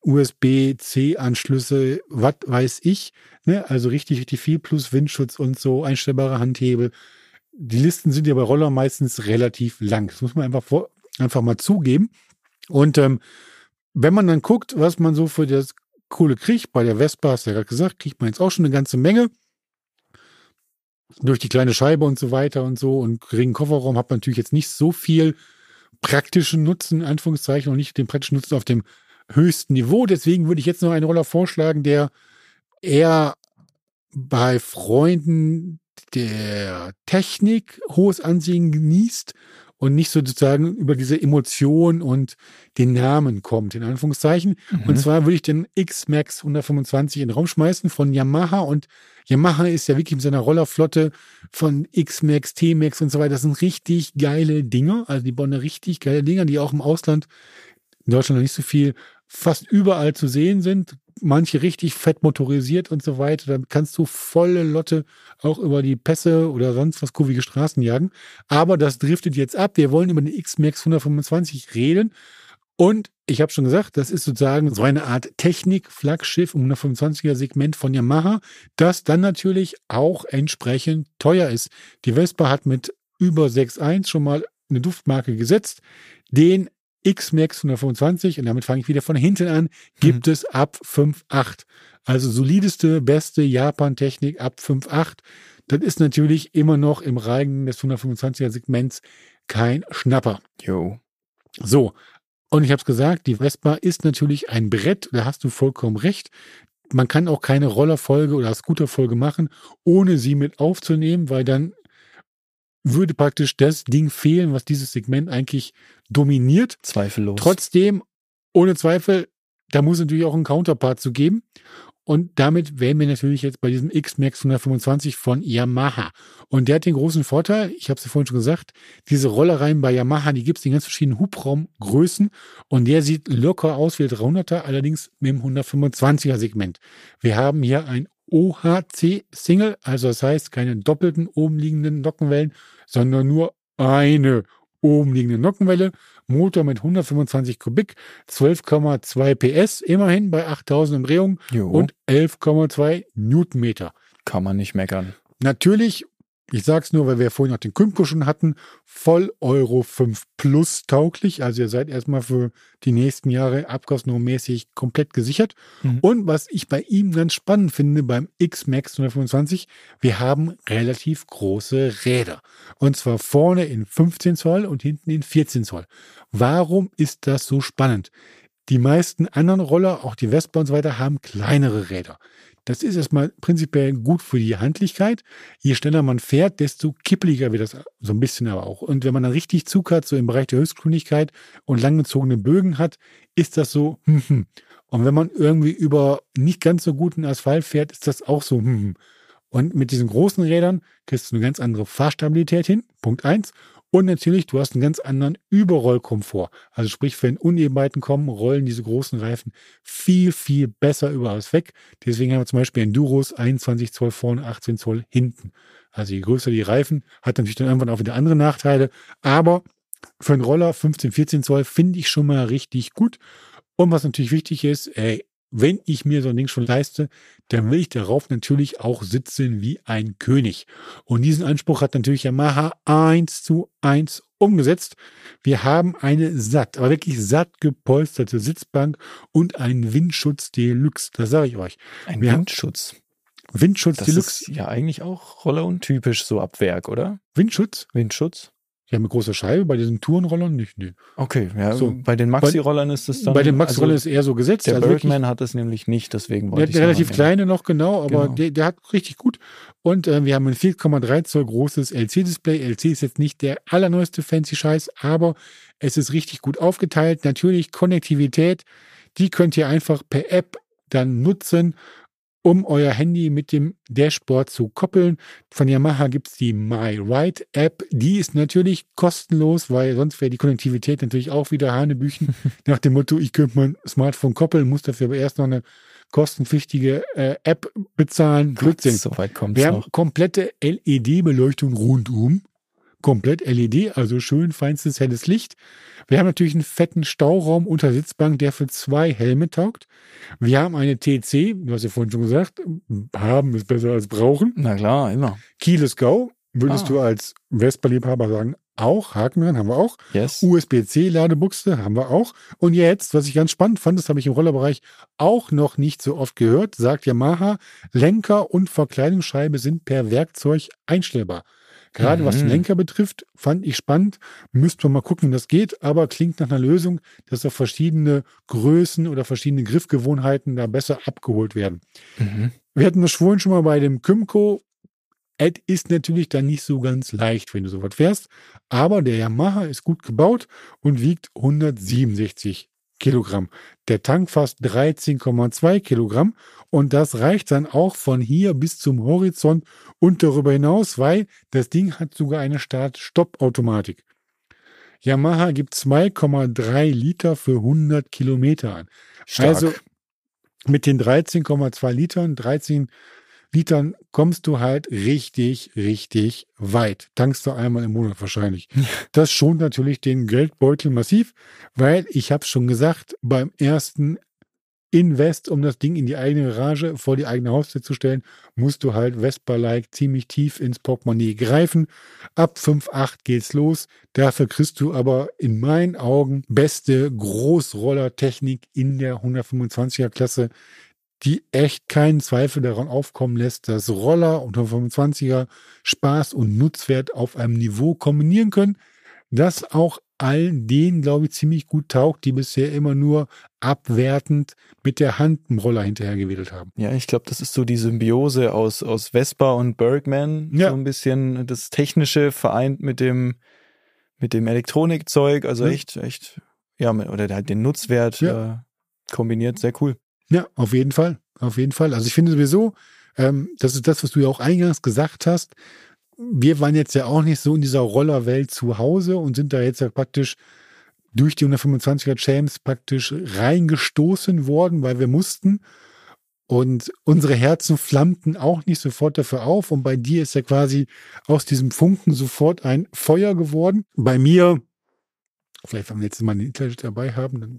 USB-C-Anschlüsse, was weiß ich, ne? Also richtig, richtig viel, plus Windschutz und so, einstellbare Handhebel. Die Listen sind ja bei Roller meistens relativ lang. Das muss man einfach mal zugeben. Und wenn man dann guckt, was man so für das Kohle kriegt, bei der Vespa, hast du ja gerade gesagt, kriegt man jetzt auch schon eine ganze Menge. Durch die kleine Scheibe und so weiter und so und geringen Kofferraum hat man natürlich jetzt nicht so viel praktischen Nutzen, in Anführungszeichen, und nicht den praktischen Nutzen auf dem höchsten Niveau. Deswegen würde ich jetzt noch einen Roller vorschlagen, der eher bei Freunden der Technik hohes Ansehen genießt und nicht sozusagen über diese Emotion und den Namen kommt, in Anführungszeichen. Und zwar würde ich den X-Max 125 in den Raum schmeißen von Yamaha. Und Yamaha ist ja wirklich mit seiner Rollerflotte von X-Max, T-Max und so weiter. Das sind richtig geile Dinger. Also die bauen da richtig geile Dinger, die auch im Ausland, in Deutschland noch nicht so viel, fast überall zu sehen sind. Manche richtig fett motorisiert und so weiter. Da kannst du volle Lotte auch über die Pässe oder sonst was kurvige Straßen jagen. Aber das driftet jetzt ab. Wir wollen über den X-Max 125 reden. Und ich habe schon gesagt, das ist sozusagen so eine Art Technik-Flaggschiff im 125er-Segment von Yamaha, das dann natürlich auch entsprechend teuer ist. Die Vespa hat mit über 6.1 schon mal eine Duftmarke gesetzt. Den X-Max 125, und damit fange ich wieder von hinten an, gibt es ab 5.8. Also solideste, beste Japan-Technik ab 5.8. Das ist natürlich immer noch im Reigen des 125er-Segments kein Schnapper. Jo. So, und ich habe es gesagt, die Vespa ist natürlich ein Brett, da hast du vollkommen recht. Man kann auch keine Rollerfolge oder Scooterfolge machen, ohne sie mit aufzunehmen, weil dann würde praktisch das Ding fehlen, was dieses Segment eigentlich dominiert. Zweifellos. Trotzdem, ohne Zweifel, da muss natürlich auch ein Counterpart zu geben. Und damit wären wir natürlich jetzt bei diesem X-Max 125 von Yamaha. Und der hat den großen Vorteil, ich habe es ja vorhin schon gesagt, diese Rollereien bei Yamaha, die gibt es in ganz verschiedenen Hubraumgrößen. Und der sieht locker aus wie der 300er, allerdings mit dem 125er Segment. Wir haben hier ein OHC-Single, also das heißt keine doppelten oben liegenden Nockenwellen, sondern nur eine oben liegende Nockenwelle. Motor mit 125 Kubik, 12,2 PS, immerhin bei 8000 Umdrehungen und 11,2 Newtonmeter. Kann man nicht meckern. Natürlich, ich sag's nur, weil wir vorhin noch den Kymco schon hatten, voll Euro 5 Plus tauglich. Also ihr seid erstmal für die nächsten Jahre abgasnormmäßig komplett gesichert. Und was ich bei ihm ganz spannend finde, beim X-Max 125, wir haben relativ große Räder. Und zwar vorne in 15 Zoll und hinten in 14 Zoll. Warum ist das so spannend? Die meisten anderen Roller, auch die Vespa und so weiter, haben kleinere Räder. Das ist erstmal prinzipiell gut für die Handlichkeit. Je schneller man fährt, desto kippeliger wird das so ein bisschen aber auch. Und wenn man dann richtig Zug hat, so im Bereich der Höchstgeschwindigkeit und langgezogene Bögen hat, ist das so. Und wenn man irgendwie über nicht ganz so guten Asphalt fährt, ist das auch so. Und mit diesen großen Rädern kriegst du eine ganz andere Fahrstabilität hin. Punkt 1. Und natürlich, du hast einen ganz anderen Überrollkomfort. Also sprich, wenn Unebenheiten kommen, rollen diese großen Reifen viel, viel besser über alles weg. Deswegen haben wir zum Beispiel Enduros 21 Zoll vorne, 18 Zoll hinten. Also je größer die Reifen, hat natürlich dann irgendwann auch wieder andere Nachteile. Aber für einen Roller 15, 14 Zoll finde ich schon mal richtig gut. Und was natürlich wichtig ist, wenn ich mir so ein Ding schon leiste, dann will ich darauf natürlich auch sitzen wie ein König. Und diesen Anspruch hat natürlich Yamaha 1:1 umgesetzt. Wir haben eine aber wirklich satt gepolsterte Sitzbank und einen Windschutz Deluxe. Das sage ich euch. Windschutz? Windschutz das Deluxe. Das ist ja eigentlich auch Roller untypisch so ab Werk, oder? Windschutz? Ja, mit großer Scheibe, bei diesen Tourenrollern nicht, nee. Okay, ja, so. Bei den Maxi-Rollern ist es dann... Bei den Maxi-Rollern ist eher so gesetzt. Der Birdman hat es nämlich nicht, deswegen wollte ich... Der relativ kleine noch, genau, aber der hat richtig gut. Und wir haben ein 4,3 Zoll großes LC-Display. LC ist jetzt nicht der allerneueste fancy Scheiß, aber es ist richtig gut aufgeteilt. Natürlich Konnektivität, die könnt ihr einfach per App dann nutzen, um euer Handy mit dem Dashboard zu koppeln. Von Yamaha gibt es die MyRide-App. Die ist natürlich kostenlos, weil sonst wäre die Konnektivität natürlich auch wieder Hanebüchen. Nach dem Motto, ich könnte mein Smartphone koppeln, muss dafür aber erst noch eine kostenpflichtige App bezahlen. Blödsinn. So weit kommt's Wir haben komplette LED-Beleuchtung rundum. komplett LED, also schön feinstes helles Licht. Wir haben natürlich einen fetten Stauraum unter Sitzbank, der für 2 Helme taugt. Wir haben eine TC, du hast ja vorhin schon gesagt, haben ist besser als brauchen. Na klar, immer. Keyless Go, würdest du als Vespa-Liebhaber sagen, auch, Haken dran, haben wir auch. Yes. USB-C-Ladebuchse haben wir auch. Und jetzt, was ich ganz spannend fand, das habe ich im Rollerbereich auch noch nicht so oft gehört, sagt Yamaha, Lenker und Verkleidungsscheibe sind per Werkzeug einstellbar. Gerade was den Lenker betrifft, fand ich spannend. Müsste man mal gucken, wie das geht, aber klingt nach einer Lösung, dass auf verschiedene Größen oder verschiedene Griffgewohnheiten da besser abgeholt werden. Wir hatten das vorhin schon mal bei dem Kymco. Es ist natürlich dann nicht so ganz leicht, wenn du so was fährst, aber der Yamaha ist gut gebaut und wiegt 167 Kilogramm. Der Tank fasst 13,2 Kilogramm und das reicht dann auch von hier bis zum Horizont und darüber hinaus, weil das Ding hat sogar eine Start-Stopp-Automatik. Yamaha gibt 2,3 Liter für 100 Kilometer an. Stark. Also mit den 13,2 Litern, 13 Litern kommst du halt richtig, richtig weit. Tankst du einmal im Monat wahrscheinlich. Das schont natürlich den Geldbeutel massiv, weil ich habe es schon gesagt, beim ersten Invest, um das Ding in die eigene Garage vor die eigene Haustür zu stellen, musst du halt Vespa-like ziemlich tief ins Portemonnaie greifen. Ab 5,8 geht's los. Dafür kriegst du aber in meinen Augen beste Großrollertechnik in der 125er Klasse, die echt keinen Zweifel daran aufkommen lässt, dass Roller und 125er Spaß und Nutzwert auf einem Niveau kombinieren können, das auch all denen, glaube ich, ziemlich gut taugt, die bisher immer nur abwertend mit der Hand einen Roller hinterhergewedelt haben. Ja, ich glaube, das ist so die Symbiose aus Vespa und Bergman. Ja. So ein bisschen das Technische vereint mit dem Elektronikzeug. Also echt, ja, oder halt den Nutzwert kombiniert. Sehr cool. Ja, auf jeden Fall. Auf jeden Fall. Also ich finde sowieso, das ist das, was du ja auch eingangs gesagt hast. Wir waren jetzt ja auch nicht so in dieser Rollerwelt zu Hause und sind da jetzt ja praktisch durch die 125er Champs praktisch reingestoßen worden, weil wir mussten. Und unsere Herzen flammten auch nicht sofort dafür auf. Und bei dir ist ja quasi aus diesem Funken sofort ein Feuer geworden. Bei mir, vielleicht wenn wir jetzt mal einen Internet dabei haben, dann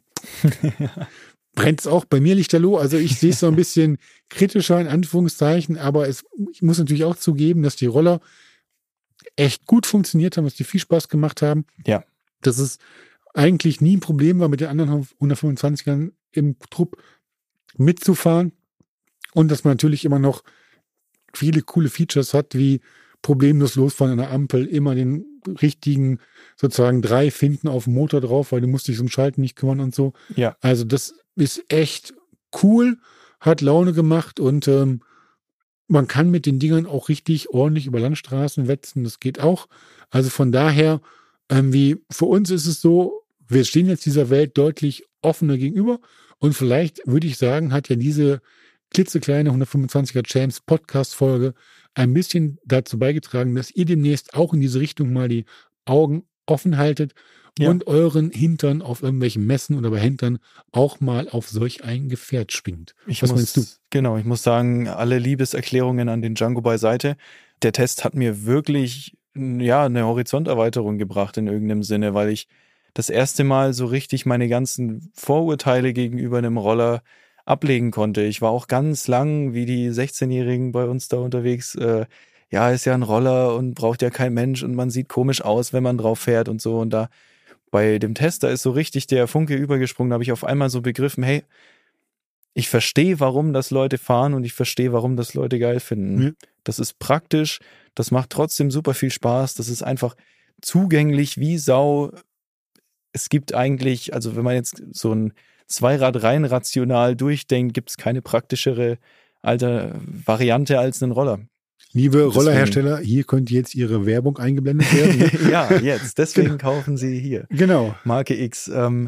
brennt es auch bei mir lichterloh. Also ich sehe es so ein bisschen kritischer in Anführungszeichen, aber ich muss natürlich auch zugeben, dass die Roller echt gut funktioniert haben, dass die viel Spaß gemacht haben. Ja. Dass es eigentlich nie ein Problem war, mit den anderen 125ern im Trupp mitzufahren und dass man natürlich immer noch viele coole Features hat, wie problemlos losfahren an der Ampel, immer den richtigen sozusagen 3 Finten auf dem Motor drauf, weil du musst dich um Schalten nicht kümmern und so. Ja. Also das ist echt cool, hat Laune gemacht und man kann mit den Dingern auch richtig ordentlich über Landstraßen wetzen, das geht auch. Also von daher, wie für uns ist es so, wir stehen jetzt dieser Welt deutlich offener gegenüber und vielleicht würde ich sagen, hat ja diese klitzekleine 125er Champs Podcast-Folge ein bisschen dazu beigetragen, dass ihr demnächst auch in diese Richtung mal die Augen offen haltet und euren Hintern auf irgendwelchen Messen oder bei Händlern auch mal auf solch ein Gefährt schwingt. Was meinst du? Genau, ich muss sagen, alle Liebeserklärungen an den Django beiseite. Der Test hat mir wirklich eine Horizonterweiterung gebracht in irgendeinem Sinne, weil ich das erste Mal so richtig meine ganzen Vorurteile gegenüber einem Roller ablegen konnte. Ich war auch ganz lang, wie die 16-Jährigen bei uns da unterwegs, ist ja ein Roller und braucht ja kein Mensch und man sieht komisch aus, wenn man drauf fährt und so. Und da bei dem Test, da ist so richtig der Funke übergesprungen, da habe ich auf einmal so begriffen, hey, ich verstehe, warum das Leute fahren und ich verstehe, warum das Leute geil finden. Ja. Das ist praktisch, das macht trotzdem super viel Spaß, das ist einfach zugänglich wie Sau. Es gibt eigentlich, also wenn man jetzt so ein Zweirad rein rational durchdenkt, gibt es keine praktischere Variante als einen Roller. Liebe Rollerhersteller, hier könnte jetzt Ihre Werbung eingeblendet werden. Ja, jetzt. Deswegen kaufen Sie hier. Genau. Marke X.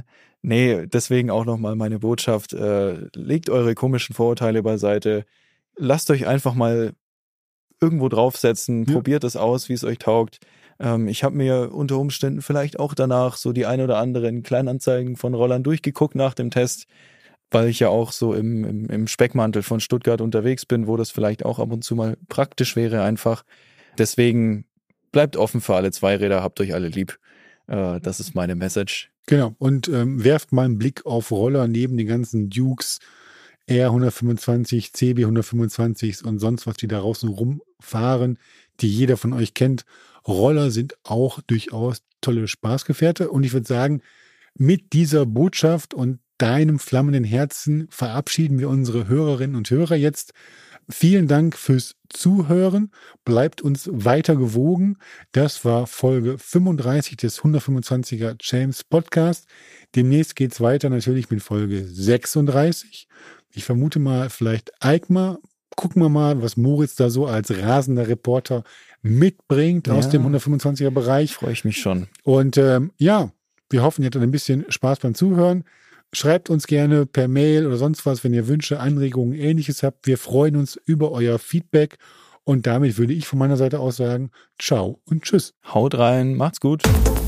Deswegen auch nochmal meine Botschaft. Legt eure komischen Vorurteile beiseite. Lasst euch einfach mal irgendwo draufsetzen. Probiert es aus, wie es euch taugt. Ich habe mir unter Umständen vielleicht auch danach so die ein oder anderen Kleinanzeigen von Rollern durchgeguckt nach dem Test, weil ich ja auch so im Speckmantel von Stuttgart unterwegs bin, wo das vielleicht auch ab und zu mal praktisch wäre einfach. Deswegen bleibt offen für alle Zweiräder, habt euch alle lieb. Das ist meine Message. Genau, und werft mal einen Blick auf Roller neben den ganzen Dukes, R125, CB 125 und sonst was, die da draußen rumfahren, die jeder von euch kennt. Roller sind auch durchaus tolle Spaßgefährte. Und ich würde sagen, mit dieser Botschaft und deinem flammenden Herzen verabschieden wir unsere Hörerinnen und Hörer jetzt. Vielen Dank fürs Zuhören. Bleibt uns weiter gewogen. Das war Folge 35 des 125er James Podcast. Demnächst geht's weiter natürlich mit Folge 36. Ich vermute mal, vielleicht EICMA. Gucken wir mal, was Moritz da so als rasender Reporter mitbringt aus dem 125er Bereich. Freue ich mich schon. Und wir hoffen, ihr hattet ein bisschen Spaß beim Zuhören. Schreibt uns gerne per Mail oder sonst was, wenn ihr Wünsche, Anregungen, Ähnliches habt. Wir freuen uns über euer Feedback. Und damit würde ich von meiner Seite aus sagen, ciao und tschüss. Haut rein, macht's gut.